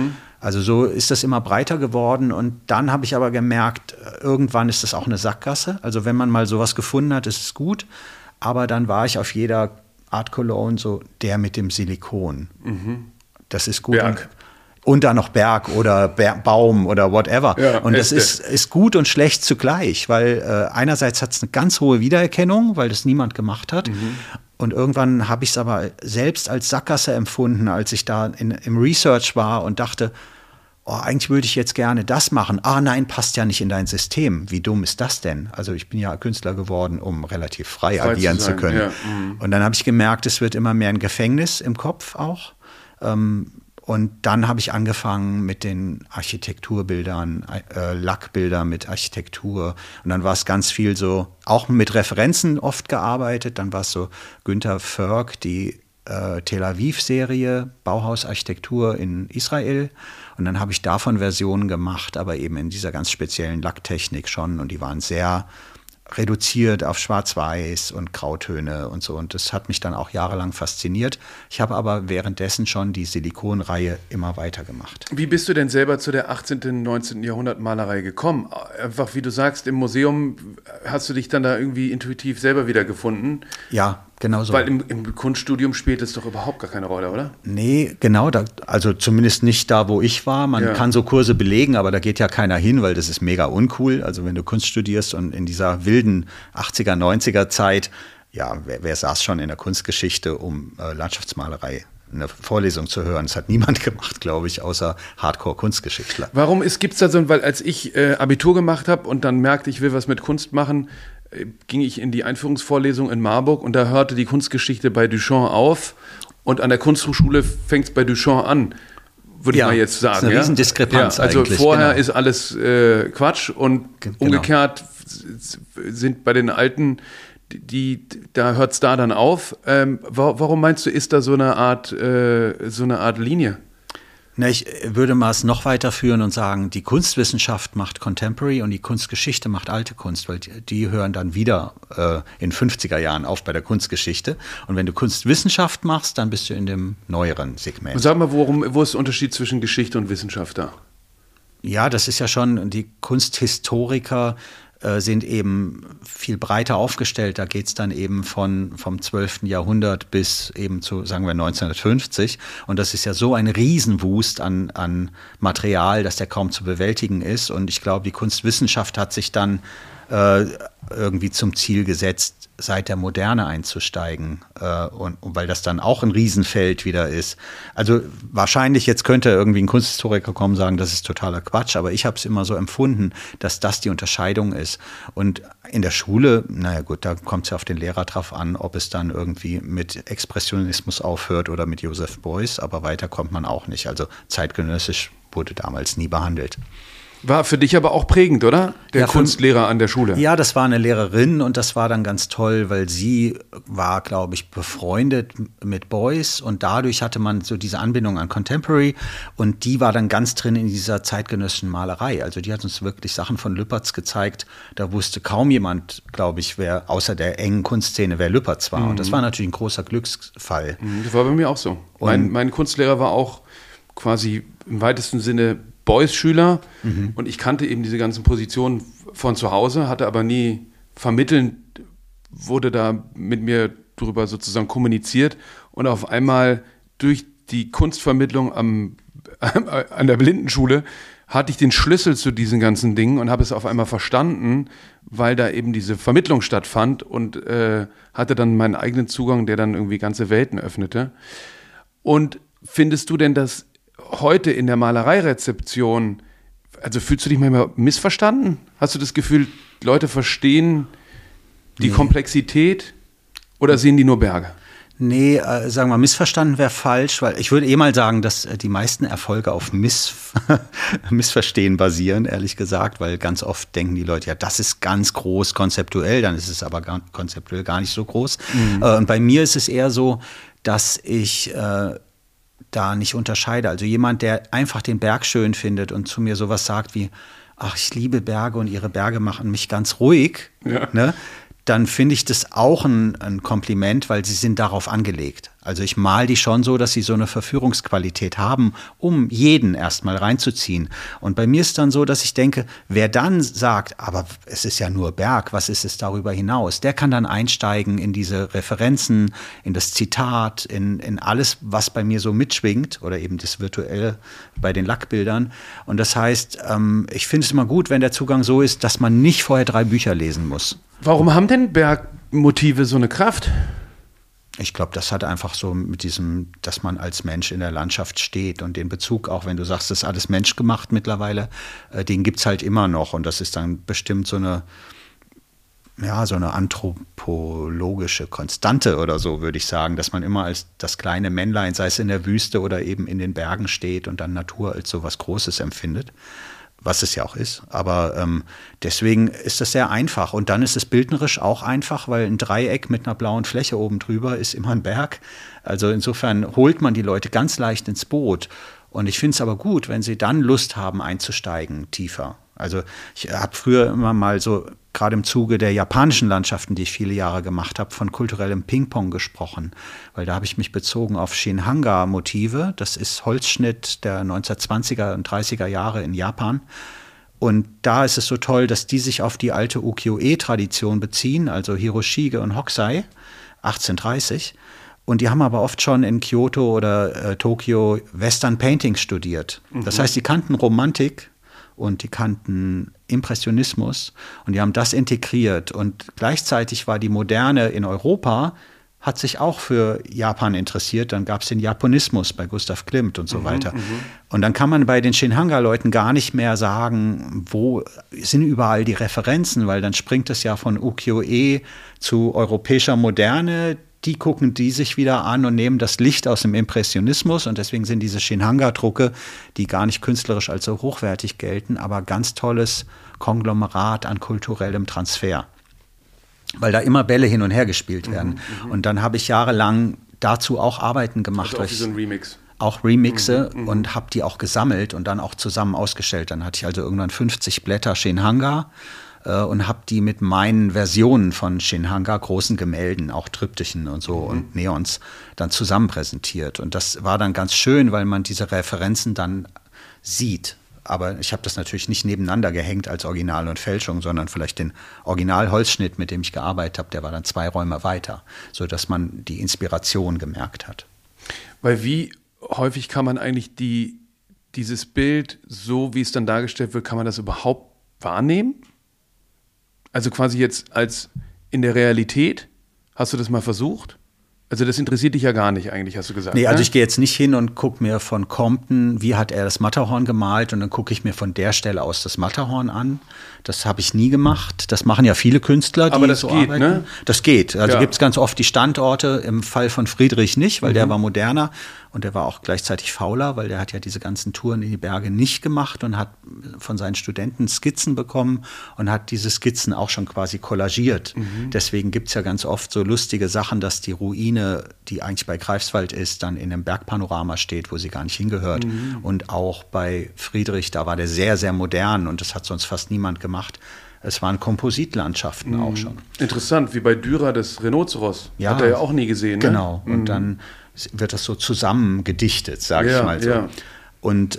Also so ist das immer breiter geworden und dann habe ich aber gemerkt, irgendwann ist das auch eine Sackgasse. Also wenn man mal sowas gefunden hat, ist es gut, aber dann war ich auf jeder Art Cologne so der mit dem Silikon. Das ist gut. Berg. Und dann noch Berg oder Baum oder whatever. Ja, und das ist gut und schlecht zugleich, weil einerseits hat es eine ganz hohe Wiedererkennung, weil das niemand gemacht hat. Und irgendwann habe ich es aber selbst als Sackgasse empfunden, als ich da im Research war und dachte, oh, eigentlich würde ich jetzt gerne das machen. Ah nein, passt ja nicht in dein System. Wie dumm ist das denn? Also ich bin ja Künstler geworden, um relativ frei agieren zu können. Ja. Und dann habe ich gemerkt, es wird immer mehr ein Gefängnis im Kopf auch. Und dann habe ich angefangen mit den Architekturbildern, Lackbilder mit Architektur. Und dann war es ganz viel so, auch mit Referenzen oft gearbeitet. Dann war es so Günter Förg, die Tel Aviv-Serie, Bauhausarchitektur in Israel. Und dann habe ich davon Versionen gemacht, aber eben in dieser ganz speziellen Lacktechnik schon. Und die waren sehr reduziert auf Schwarz-Weiß und Grautöne und so. Und das hat mich dann auch jahrelang fasziniert. Ich habe aber währenddessen schon die Silikonreihe immer weiter gemacht. Wie bist du denn selber zu der 18. und 19. Jahrhundert Malerei gekommen? Einfach, wie du sagst, im Museum hast du dich dann da irgendwie intuitiv selber wiedergefunden? Ja, genau so. Weil im Kunststudium spielt es doch überhaupt gar keine Rolle, oder? Nee, genau. Also zumindest nicht da, wo ich war. Man kann so Kurse belegen, aber da geht ja keiner hin, weil das ist mega uncool. Also wenn du Kunst studierst und in dieser wilden 80er, 90er Zeit, ja, wer saß schon in der Kunstgeschichte, um Landschaftsmalerei eine Vorlesung zu hören? Das hat niemand gemacht, glaube ich, außer Hardcore-Kunstgeschichtler. Warum gibt es da so, weil als ich Abitur gemacht habe und dann merkte, ich will was mit Kunst machen, ging ich in die Einführungsvorlesung in Marburg und da hörte die Kunstgeschichte bei Duchamp auf und an der Kunsthochschule fängt es bei Duchamp an, würde ich mal jetzt sagen. Das ist eine Riesendiskrepanz also eigentlich. Vorher ist alles Quatsch und umgekehrt sind bei den Alten, da hört es da dann auf. Warum meinst du, ist da so eine Art Linie? Na, ich würde mal es noch weiterführen und sagen, die Kunstwissenschaft macht Contemporary und die Kunstgeschichte macht alte Kunst, weil die hören dann wieder in 50er Jahren auf bei der Kunstgeschichte. Und wenn du Kunstwissenschaft machst, dann bist du in dem neueren Segment. Und sag mal, wo ist der Unterschied zwischen Geschichte und Wissenschaft da? Ja, das ist ja schon, die Kunsthistoriker sind eben viel breiter aufgestellt. Da geht es dann eben vom 12. Jahrhundert bis eben zu, sagen wir, 1950. Und das ist ja so ein Riesenwust an Material, dass der kaum zu bewältigen ist. Und ich glaube, die Kunstwissenschaft hat sich dann irgendwie zum Ziel gesetzt, seit der Moderne einzusteigen. Und weil das dann auch ein Riesenfeld wieder ist. Also wahrscheinlich, jetzt könnte irgendwie ein Kunsthistoriker kommen und sagen, das ist totaler Quatsch. Aber ich habe es immer so empfunden, dass das die Unterscheidung ist. Und in der Schule, naja gut, da kommt es ja auf den Lehrer drauf an, ob es dann irgendwie mit Expressionismus aufhört oder mit Joseph Beuys. Aber weiter kommt man auch nicht. Also zeitgenössisch wurde damals nie behandelt. War für dich aber auch prägend, oder? Der Kunstlehrer an der Schule. Ja, das war eine Lehrerin und das war dann ganz toll, weil sie war, glaube ich, befreundet mit Beuys und dadurch hatte man so diese Anbindung an Contemporary und die war dann ganz drin in dieser zeitgenössischen Malerei. Also die hat uns wirklich Sachen von Lüpertz gezeigt. Da wusste kaum jemand, glaube ich, wer außer der engen Kunstszene, wer Lüpertz war. Und das war natürlich ein großer Glücksfall. Das war bei mir auch so. Mein Kunstlehrer war auch quasi im weitesten Sinne Beuys-Schüler und ich kannte eben diese ganzen Positionen von zu Hause, hatte aber nie vermittelnd, wurde da mit mir drüber sozusagen kommuniziert und auf einmal durch die Kunstvermittlung an der Blindenschule hatte ich den Schlüssel zu diesen ganzen Dingen und habe es auf einmal verstanden, weil da eben diese Vermittlung stattfand und hatte dann meinen eigenen Zugang, der dann irgendwie ganze Welten öffnete. Und findest du denn, dass heute in der Malereirezeption, also fühlst du dich manchmal missverstanden? Hast du das Gefühl, Leute verstehen die Komplexität oder sehen die nur Berge? Nee, sagen wir mal, missverstanden wäre falsch, weil ich würde mal sagen, dass die meisten Erfolge auf Missverstehen basieren, ehrlich gesagt, weil ganz oft denken die Leute, ja, das ist ganz groß konzeptuell, dann ist es aber konzeptuell gar nicht so groß. Und bei mir ist es eher so, dass ich da nicht unterscheide. Also jemand, der einfach den Berg schön findet und zu mir sowas sagt wie, ach, ich liebe Berge und ihre Berge machen mich ganz ruhig, ne? Dann finde ich das auch ein Kompliment, weil sie sind darauf angelegt. Also ich male die schon so, dass sie so eine Verführungsqualität haben, um jeden erstmal reinzuziehen. Und bei mir ist dann so, dass ich denke, wer dann sagt, aber es ist ja nur Berg, was ist es darüber hinaus? Der kann dann einsteigen in diese Referenzen, in das Zitat, in alles, was bei mir so mitschwingt oder eben das Virtuelle bei den Lackbildern. Und das heißt, ich finde es immer gut, wenn der Zugang so ist, dass man nicht vorher 3 Bücher lesen muss. Warum haben denn Bergmotive so eine Kraft? Ich glaube, das hat einfach so mit diesem, dass man als Mensch in der Landschaft steht und den Bezug, auch wenn du sagst, das ist alles menschgemacht mittlerweile, den gibt es halt immer noch. Und das ist dann bestimmt so eine anthropologische Konstante oder so, würde ich sagen, dass man immer als das kleine Männlein, sei es in der Wüste oder eben in den Bergen steht und dann Natur als so was Großes empfindet. Was es ja auch ist. Aber deswegen ist das sehr einfach. Und dann ist es bildnerisch auch einfach, weil ein Dreieck mit einer blauen Fläche oben drüber ist immer ein Berg. Also insofern holt man die Leute ganz leicht ins Boot. Und ich finde es aber gut, wenn sie dann Lust haben, einzusteigen tiefer. Also ich habe früher immer mal so, gerade im Zuge der japanischen Landschaften, die ich viele Jahre gemacht habe, von kulturellem Ping-Pong gesprochen. Weil da habe ich mich bezogen auf Shinhanga-Motive. Das ist Holzschnitt der 1920er und 30er Jahre in Japan. Und da ist es so toll, dass die sich auf die alte Ukiyo-e-Tradition beziehen, also Hiroshige und Hokusai, 1830. Und die haben aber oft schon in Kyoto oder Tokio Western Paintings studiert. Das heißt, die kannten Romantik und die kannten Impressionismus und die haben das integriert. Und gleichzeitig war die Moderne in Europa, hat sich auch für Japan interessiert. Dann gab es den Japonismus bei Gustav Klimt und so weiter. Und dann kann man bei den Shinhanga-Leuten gar nicht mehr sagen, wo sind überall die Referenzen, weil dann springt es ja von Ukiyo-e zu europäischer Moderne. Die gucken die sich wieder an und nehmen das Licht aus dem Impressionismus. Und deswegen sind diese Shinhanga-Drucke, die gar nicht künstlerisch als so hochwertig gelten, aber ganz tolles Konglomerat an kulturellem Transfer. Weil da immer Bälle hin und her gespielt werden. Und dann habe ich jahrelang dazu auch Arbeiten gemacht. Also auch wie so ein Remix. Auch Remixe und habe die auch gesammelt und dann auch zusammen ausgestellt. Dann hatte ich also irgendwann 50 Blätter Shinhanga und habe die mit meinen Versionen von Shinhanga, großen Gemälden, auch Triptychen und so und Neons, dann zusammen präsentiert. Und das war dann ganz schön, weil man diese Referenzen dann sieht. Aber ich habe das natürlich nicht nebeneinander gehängt als Original und Fälschung, sondern vielleicht den Original-Holzschnitt, mit dem ich gearbeitet habe, der war dann 2 Räume weiter, sodass man die Inspiration gemerkt hat. Weil wie häufig kann man eigentlich dieses Bild, so wie es dann dargestellt wird, kann man das überhaupt wahrnehmen? Also quasi jetzt als in der Realität, hast du das mal versucht? Also das interessiert dich ja gar nicht eigentlich, hast du gesagt. Nee, also ich gehe jetzt nicht hin und gucke mir von Compton, wie hat er das Matterhorn gemalt und dann gucke ich mir von der Stelle aus das Matterhorn an. Das habe ich nie gemacht. Das machen ja viele Künstler, die aber das so geht, arbeiten. Ne? Das geht. Also ja. Gibt es ganz oft die Standorte, im Fall von Friedrich nicht, weil der war moderner und der war auch gleichzeitig fauler, weil der hat ja diese ganzen Touren in die Berge nicht gemacht und hat von seinen Studenten Skizzen bekommen und hat diese Skizzen auch schon quasi kollagiert. Deswegen gibt es ja ganz oft so lustige Sachen, dass die Ruine, die eigentlich bei Greifswald ist, dann in einem Bergpanorama steht, wo sie gar nicht hingehört. Und auch bei Friedrich, da war der sehr, sehr modern und das hat sonst fast niemand gemacht. Es waren Kompositlandschaften auch schon. Interessant, wie bei Dürer das Rhinoceros. Ja, hat er ja auch nie gesehen. Ne? Genau, und dann wird das so zusammengedichtet, sage ich mal so. Ja. Und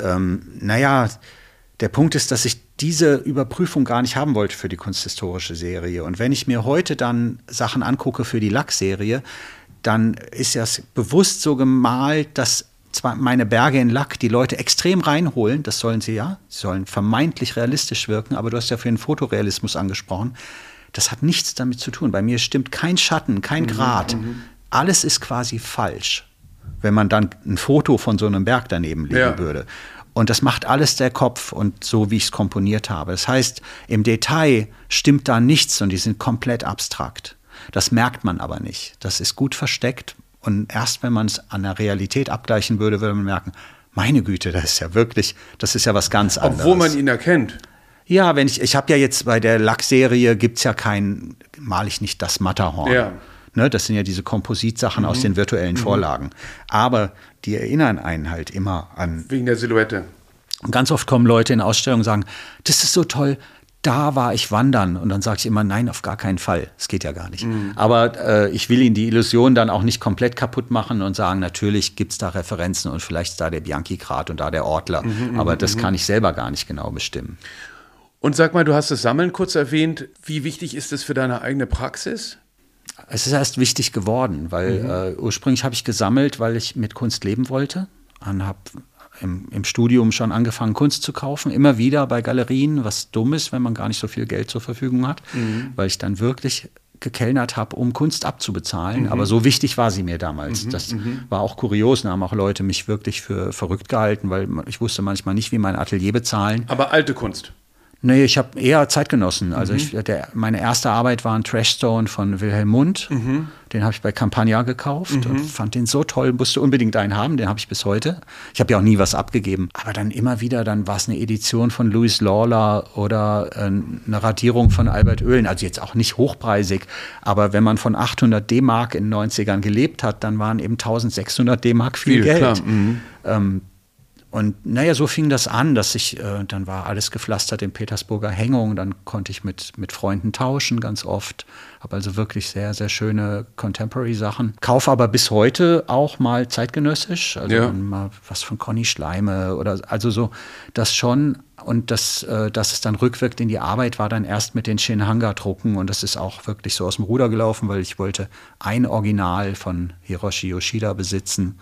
der Punkt ist, dass ich diese Überprüfung gar nicht haben wollte für die kunsthistorische Serie. Und wenn ich mir heute dann Sachen angucke für die Lackserie, dann ist ja bewusst so gemalt, dass zwar meine Berge in Lack die Leute extrem reinholen, das sollen sie ja, sie sollen vermeintlich realistisch wirken, aber du hast ja für den Fotorealismus angesprochen, das hat nichts damit zu tun. Bei mir stimmt kein Schatten, kein Grad, alles ist quasi falsch, wenn man dann ein Foto von so einem Berg daneben legen würde. Und das macht alles der Kopf und so, wie ich es komponiert habe. Das heißt, im Detail stimmt da nichts und die sind komplett abstrakt. Das merkt man aber nicht. Das ist gut versteckt. Und erst wenn man es an der Realität abgleichen würde, würde man merken, meine Güte, das ist ja was ganz anderes. Obwohl man ihn erkennt. Ja, ich habe ja jetzt bei der Lackserie gibt's ja male ich nicht das Matterhorn. Ja. Ne, das sind ja diese Kompositsachen aus den virtuellen Vorlagen. Aber die erinnern einen halt immer an. Wegen der Silhouette. Und ganz oft kommen Leute in Ausstellungen und sagen, das ist so toll, da war ich wandern. Und dann sage ich immer, nein, auf gar keinen Fall. Das geht ja gar nicht. Aber ich will Ihnen die Illusion dann auch nicht komplett kaputt machen und sagen, natürlich gibt es da Referenzen und vielleicht ist da der Bianchi-Grat und da der Ortler. Aber das kann ich selber gar nicht genau bestimmen. Und sag mal, du hast das Sammeln kurz erwähnt. Wie wichtig ist das für deine eigene Praxis? Es ist erst wichtig geworden, weil ursprünglich habe ich gesammelt, weil ich mit Kunst leben wollte und habe im Studium schon angefangen, Kunst zu kaufen, immer wieder bei Galerien, was dumm ist, wenn man gar nicht so viel Geld zur Verfügung hat, weil ich dann wirklich gekellnert habe, um Kunst abzubezahlen. Aber so wichtig war sie mir damals. Das war auch kurios, da haben auch Leute mich wirklich für verrückt gehalten, weil ich wusste manchmal nicht, wie mein Atelier bezahlen. Aber alte Kunst? Nee, ich habe eher Zeitgenossen. Also meine erste Arbeit war ein Trashstone von Wilhelm Mund. Den habe ich bei Campagna gekauft und fand den so toll, musste unbedingt einen haben, den habe ich bis heute. Ich habe ja auch nie was abgegeben. Aber dann immer wieder, dann war es eine Edition von Louis Lawler oder eine Radierung von Albert Oehlen. Also jetzt auch nicht hochpreisig, aber wenn man von 800 D-Mark in den 90ern gelebt hat, dann waren eben 1600 D-Mark viel Geld. Klar. Und naja, so fing das an, dass dann war alles gepflastert in Petersburger Hängung, dann konnte ich mit Freunden tauschen ganz oft, habe also wirklich sehr, sehr schöne Contemporary-Sachen. Kaufe aber bis heute auch mal zeitgenössisch, also mal was von Conny Schleime oder also so, das schon. Und dass es dann rückwirkend in die Arbeit war, dann erst mit den Shinhanga-Drucken und das ist auch wirklich so aus dem Ruder gelaufen, weil ich wollte ein Original von Hiroshi Yoshida besitzen.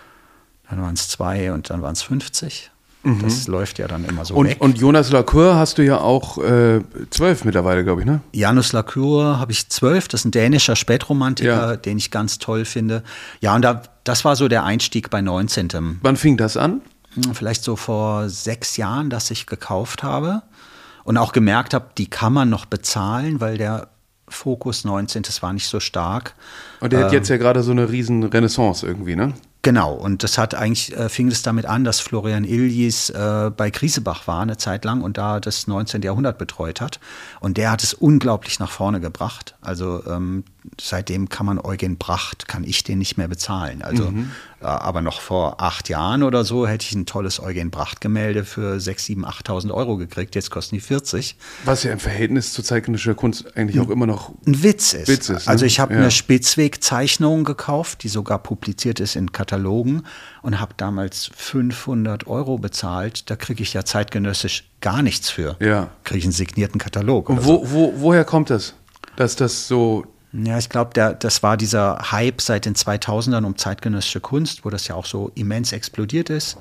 Dann waren es 2 und dann waren es 50. Das läuft ja dann immer so weg. Und Jonas Lacour hast du ja auch 12 mittlerweile, glaube ich, ne? Janus Lacour habe ich 12. Das ist ein dänischer Spätromantiker, den ich ganz toll finde. Ja, und das war so der Einstieg bei 19. Wann fing das an? Vielleicht so vor 6 Jahren, dass ich gekauft habe. Und auch gemerkt habe, die kann man noch bezahlen, weil der Fokus 19. war nicht so stark. Und der hat jetzt ja gerade so eine riesen Renaissance irgendwie, ne? Genau, und das hat eigentlich, fing es damit an, dass Florian Illies bei Griesebach war eine Zeit lang und da das 19. Jahrhundert betreut hat. Und der hat es unglaublich nach vorne gebracht. Also seitdem kann ich den nicht mehr bezahlen. Also, aber noch vor 8 Jahren oder so hätte ich ein tolles Eugen Bracht-Gemälde für 6.000, 7.000, 8.000 Euro gekriegt. Jetzt kosten die 40. Was ja im Verhältnis zur zeitgenössischer Kunst eigentlich auch immer noch ein Witz ist. Ne? Also ich habe eine Spitzweg-Zeichnung gekauft, die sogar publiziert ist in Katalogen und habe damals 500 Euro bezahlt. Da kriege ich ja zeitgenössisch gar nichts für. Ja. Kriege ich einen signierten Katalog. Und woher kommt das? Dass das so... Ja, ich glaube, das war dieser Hype seit den 2000ern um zeitgenössische Kunst, wo das ja auch so immens explodiert ist.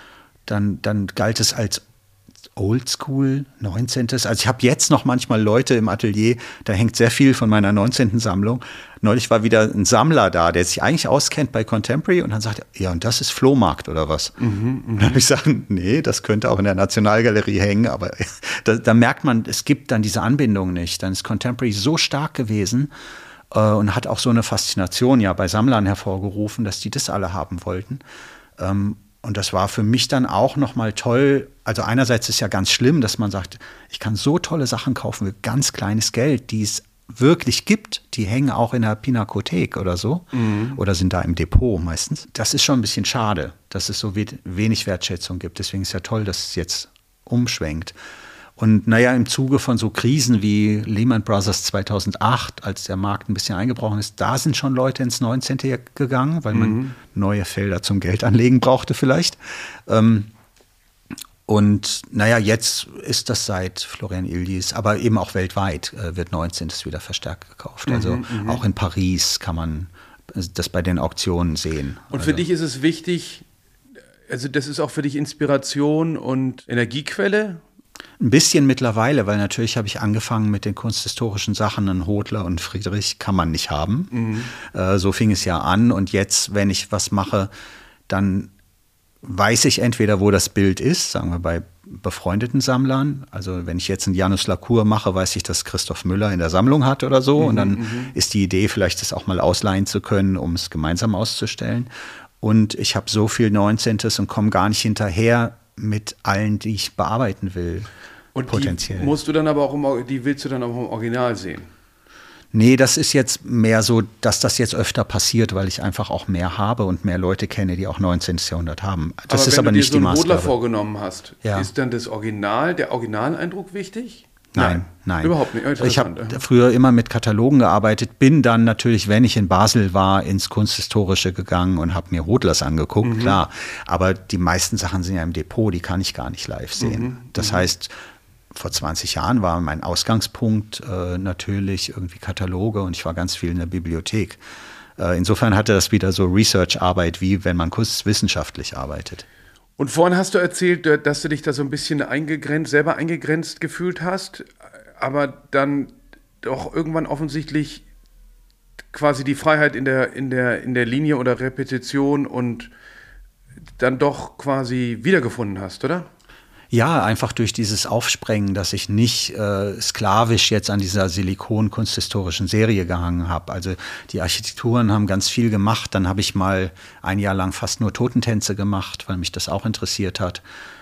Dann galt es als Oldschool, 19. Also ich habe jetzt noch manchmal Leute im Atelier, da hängt sehr viel von meiner 19. Sammlung. Neulich war wieder ein Sammler da, der sich eigentlich auskennt bei Contemporary und dann sagt er, ja, und das ist Flohmarkt oder was? Dann habe ich gesagt, nee, das könnte auch in der Nationalgalerie hängen, aber da merkt man, es gibt dann diese Anbindung nicht. Dann ist Contemporary so stark gewesen und hat auch so eine Faszination ja bei Sammlern hervorgerufen, dass die das alle haben wollten. Und das war für mich dann auch nochmal toll. Also einerseits ist ja ganz schlimm, dass man sagt, ich kann so tolle Sachen kaufen für ganz kleines Geld, die es wirklich gibt. Die hängen auch in der Pinakothek oder so oder sind da im Depot meistens. Das ist schon ein bisschen schade, dass es so wenig Wertschätzung gibt. Deswegen ist ja toll, dass es jetzt umschwenkt. Und naja, im Zuge von so Krisen wie Lehman Brothers 2008, als der Markt ein bisschen eingebrochen ist, da sind schon Leute ins 19. gegangen, weil man neue Felder zum Geldanlegen brauchte vielleicht. Und naja, jetzt ist das seit Florian Illies, aber eben auch weltweit wird 19. wieder verstärkt gekauft. Also auch in Paris kann man das bei den Auktionen sehen. Und für dich ist es wichtig, also das ist auch für dich Inspiration und Energiequelle? Ein bisschen mittlerweile, weil natürlich habe ich angefangen mit den kunsthistorischen Sachen. Einen Hodler und Friedrich kann man nicht haben. So fing es ja an. Und jetzt, wenn ich was mache, dann weiß ich entweder, wo das Bild ist, sagen wir bei befreundeten Sammlern. Also wenn ich jetzt einen Janus Lacour mache, weiß ich, dass Christoph Müller in der Sammlung hat oder so. Und dann ist die Idee, vielleicht das auch mal ausleihen zu können, um es gemeinsam auszustellen. Und ich habe so viel 19. und komme gar nicht hinterher mit allen, die ich bearbeiten will. Und potenziell. Die willst du dann aber auch im Original sehen? Nee, das ist jetzt mehr so, dass das jetzt öfter passiert, weil ich einfach auch mehr habe und mehr Leute kenne, die auch 19. Jahrhundert haben. Das ist aber nicht die Maßgabe. Wenn du dir so einen Hodler vorgenommen hast, ja. Ist dann der Originaleindruck wichtig? Nein. Überhaupt nicht. Ich habe früher immer mit Katalogen gearbeitet, bin dann natürlich, wenn ich in Basel war, ins Kunsthistorische gegangen und habe mir Hodlers angeguckt, klar. Aber die meisten Sachen sind ja im Depot, die kann ich gar nicht live sehen. Das heißt, vor 20 Jahren war mein Ausgangspunkt natürlich irgendwie Kataloge und ich war ganz viel in der Bibliothek. Insofern hatte das wieder so Research-Arbeit, wie wenn man kunstwissenschaftlich arbeitet. Und vorhin hast du erzählt, dass du dich da so ein bisschen selber eingegrenzt gefühlt hast, aber dann doch irgendwann offensichtlich quasi die Freiheit in der Linie oder Repetition und dann doch quasi wiedergefunden hast, oder? Ja, einfach durch dieses Aufsprengen, dass ich nicht sklavisch jetzt an dieser Silikon-kunsthistorischen Serie gehangen habe. Also die Architekturen haben ganz viel gemacht. Dann habe ich mal ein Jahr lang fast nur Totentänze gemacht, weil mich das auch interessiert hat.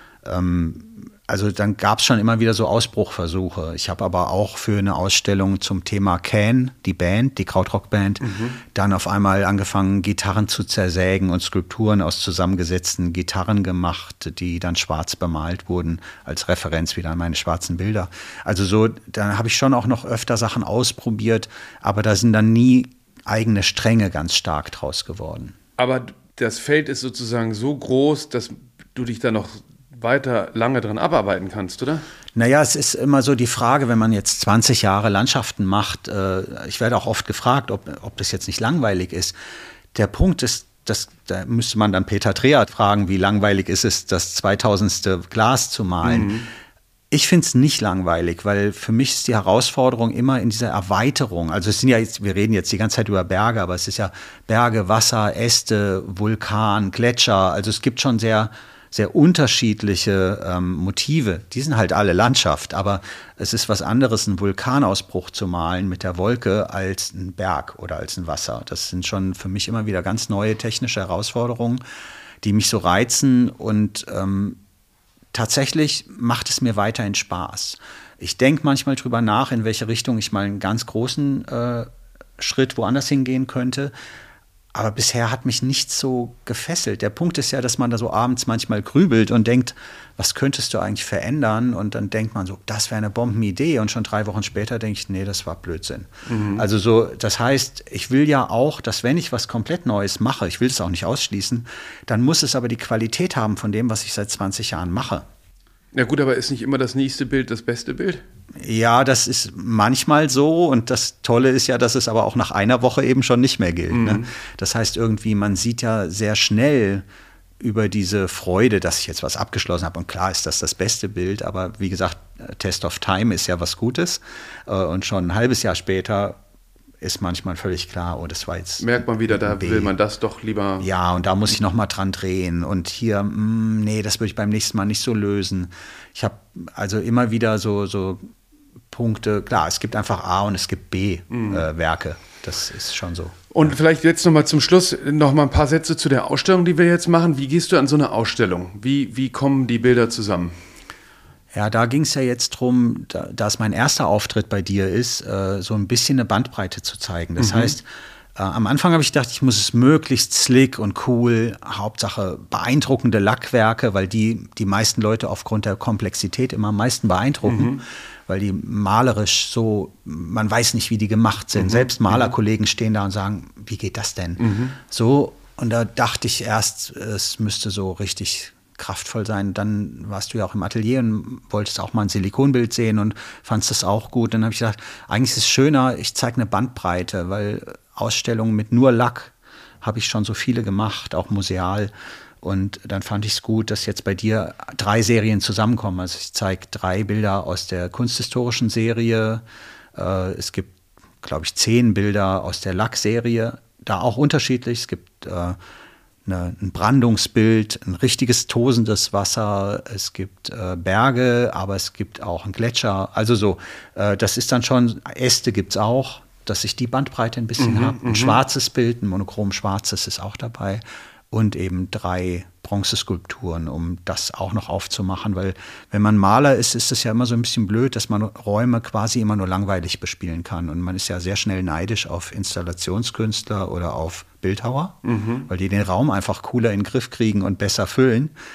Also dann gab es schon immer wieder so Ausbruchversuche. Ich habe aber auch für eine Ausstellung zum Thema Can, die Band, die Krautrock-Band, dann auf einmal angefangen, Gitarren zu zersägen und Skulpturen aus zusammengesetzten Gitarren gemacht, die dann schwarz bemalt wurden, als Referenz wieder an meine schwarzen Bilder. Also so, dann habe ich schon auch noch öfter Sachen ausprobiert, aber da sind dann nie eigene Stränge ganz stark draus geworden. Aber das Feld ist sozusagen so groß, dass du dich da noch weiter lange dran abarbeiten kannst, oder? Naja, es ist immer so die Frage, wenn man jetzt 20 Jahre Landschaften macht, ich werde auch oft gefragt, ob das jetzt nicht langweilig ist. Der Punkt ist, da müsste man dann Peter Trehat fragen, wie langweilig ist es, das 2000. Glas zu malen. Ich finde es nicht langweilig, weil für mich ist die Herausforderung immer in dieser Erweiterung. Also es sind ja jetzt, wir reden jetzt die ganze Zeit über Berge, aber es ist ja Berge, Wasser, Äste, Vulkan, Gletscher. Also es gibt schon sehr unterschiedliche Motive. Die sind halt alle Landschaft, aber es ist was anderes, einen Vulkanausbruch zu malen mit der Wolke als ein Berg oder als ein Wasser. Das sind schon für mich immer wieder ganz neue technische Herausforderungen, die mich so reizen und tatsächlich macht es mir weiterhin Spaß. Ich denke manchmal drüber nach, in welche Richtung ich mal einen ganz großen Schritt woanders hingehen könnte. Aber bisher hat mich nichts so gefesselt. Der Punkt ist ja, dass man da so abends manchmal grübelt und denkt, was könntest du eigentlich verändern? Und dann denkt man so, das wäre eine Bombenidee. Und schon 3 Wochen später denke ich, nee, das war Blödsinn. Also so, das heißt, ich will ja auch, dass wenn ich was komplett Neues mache, ich will es auch nicht ausschließen, dann muss es aber die Qualität haben von dem, was ich seit 20 Jahren mache. Ja gut, aber ist nicht immer das nächste Bild das beste Bild? Ja, das ist manchmal so und das Tolle ist ja, dass es aber auch nach einer Woche eben schon nicht mehr gilt. Ne? Das heißt irgendwie, man sieht ja sehr schnell über diese Freude, dass ich jetzt was abgeschlossen habe und klar ist das beste Bild, aber wie gesagt, Test of Time ist ja was Gutes und schon ein halbes Jahr später ist manchmal völlig klar, oh, das war jetzt... Merkt man wieder, da will man das doch lieber... Ja, und da muss ich noch mal dran drehen und hier, nee, das würde ich beim nächsten Mal nicht so lösen. Ich habe also immer wieder so Punkte, klar, es gibt einfach A und es gibt B Werke, das ist schon so. Und vielleicht jetzt noch mal zum Schluss noch mal ein paar Sätze zu der Ausstellung, die wir jetzt machen. Wie gehst du an so eine Ausstellung? Wie kommen die Bilder zusammen? Ja, da ging es ja jetzt drum, da es mein erster Auftritt bei dir ist, so ein bisschen eine Bandbreite zu zeigen. Das heißt, am Anfang habe ich gedacht, ich muss es möglichst slick und cool, Hauptsache beeindruckende Lackwerke, weil die meisten Leute aufgrund der Komplexität immer am meisten beeindrucken, weil die malerisch so, man weiß nicht, wie die gemacht sind. Selbst Malerkollegen stehen da und sagen, wie geht das denn? So, und da dachte ich erst, es müsste so richtig kraftvoll sein. Dann warst du ja auch im Atelier und wolltest auch mal ein Silikonbild sehen und fandst das auch gut. Dann habe ich gedacht, eigentlich ist es schöner, ich zeige eine Bandbreite, weil Ausstellungen mit nur Lack habe ich schon so viele gemacht, auch museal. Und dann fand ich es gut, dass jetzt bei dir 3 Serien zusammenkommen. Also ich zeige 3 Bilder aus der kunsthistorischen Serie. Es gibt, glaube ich, 10 Bilder aus der Lackserie. Da auch unterschiedlich. Es gibt ein Brandungsbild, ein richtiges tosendes Wasser, es gibt Berge, aber es gibt auch einen Gletscher. Also so, das ist dann schon, Äste gibt es auch, dass ich die Bandbreite ein bisschen habe. Ein schwarzes Bild, ein monochrom schwarzes ist auch dabei und eben 3 Bronzeskulpturen, um das auch noch aufzumachen, weil wenn man Maler ist, ist es ja immer so ein bisschen blöd, dass man Räume quasi immer nur langweilig bespielen kann und man ist ja sehr schnell neidisch auf Installationskünstler oder auf Bildhauer, weil die den Raum einfach cooler in den Griff kriegen und besser füllen.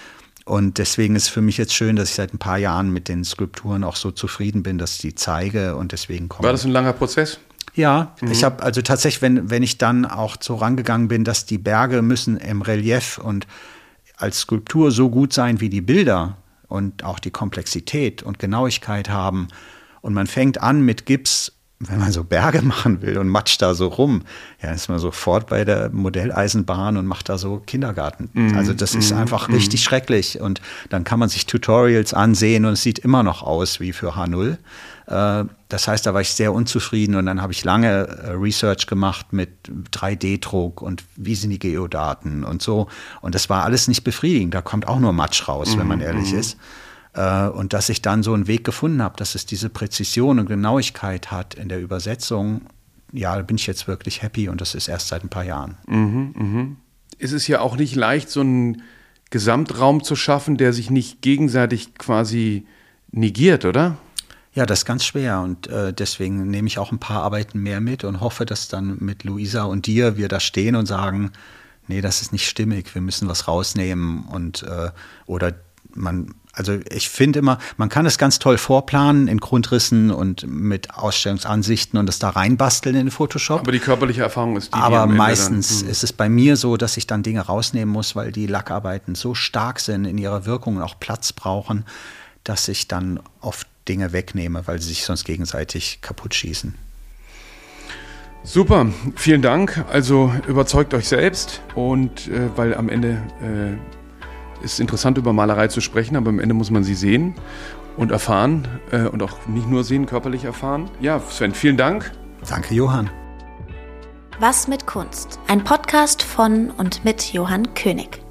Und deswegen ist es für mich jetzt schön, dass ich seit ein paar Jahren mit den Skulpturen auch so zufrieden bin, dass ich die zeige und deswegen komme. War das ein langer Prozess? Ja, ich habe also tatsächlich, wenn ich dann auch so rangegangen bin, dass die Berge müssen im Relief und als Skulptur so gut sein wie die Bilder und auch die Komplexität und Genauigkeit haben. Und man fängt an mit Gips, wenn man so Berge machen will und matscht da so rum, ja, ist man sofort bei der Modelleisenbahn und macht da so Kindergarten. Also das ist einfach richtig schrecklich. Und dann kann man sich Tutorials ansehen und es sieht immer noch aus wie für H0. Das heißt, da war ich sehr unzufrieden und dann habe ich lange Research gemacht mit 3D-Druck und wie sind die Geodaten und so. Und das war alles nicht befriedigend. Da kommt auch nur Matsch raus, wenn man ehrlich ist. Und dass ich dann so einen Weg gefunden habe, dass es diese Präzision und Genauigkeit hat in der Übersetzung, ja, da bin ich jetzt wirklich happy und das ist erst seit ein paar Jahren. Es ist ja auch nicht leicht, so einen Gesamtraum zu schaffen, der sich nicht gegenseitig quasi negiert, oder? Ja, das ist ganz schwer und deswegen nehme ich auch ein paar Arbeiten mehr mit und hoffe, dass dann mit Luisa und dir wir da stehen und sagen, nee, das ist nicht stimmig, wir müssen was rausnehmen und oder also ich finde immer, man kann es ganz toll vorplanen in Grundrissen und mit Ausstellungsansichten und das da reinbasteln in Photoshop. Aber die körperliche Erfahrung ist die Aber meistens ist es bei mir so, dass ich dann Dinge rausnehmen muss, weil die Lackarbeiten so stark sind in ihrer Wirkung und auch Platz brauchen, dass ich dann oft Dinge wegnehme, weil sie sich sonst gegenseitig kaputt schießen. Super, vielen Dank. Also überzeugt euch selbst und weil am Ende ist interessant, über Malerei zu sprechen, aber am Ende muss man sie sehen und erfahren und auch nicht nur sehen, körperlich erfahren. Ja, Sven, vielen Dank. Danke, Johann. Was mit Kunst? Ein Podcast von und mit Johann König.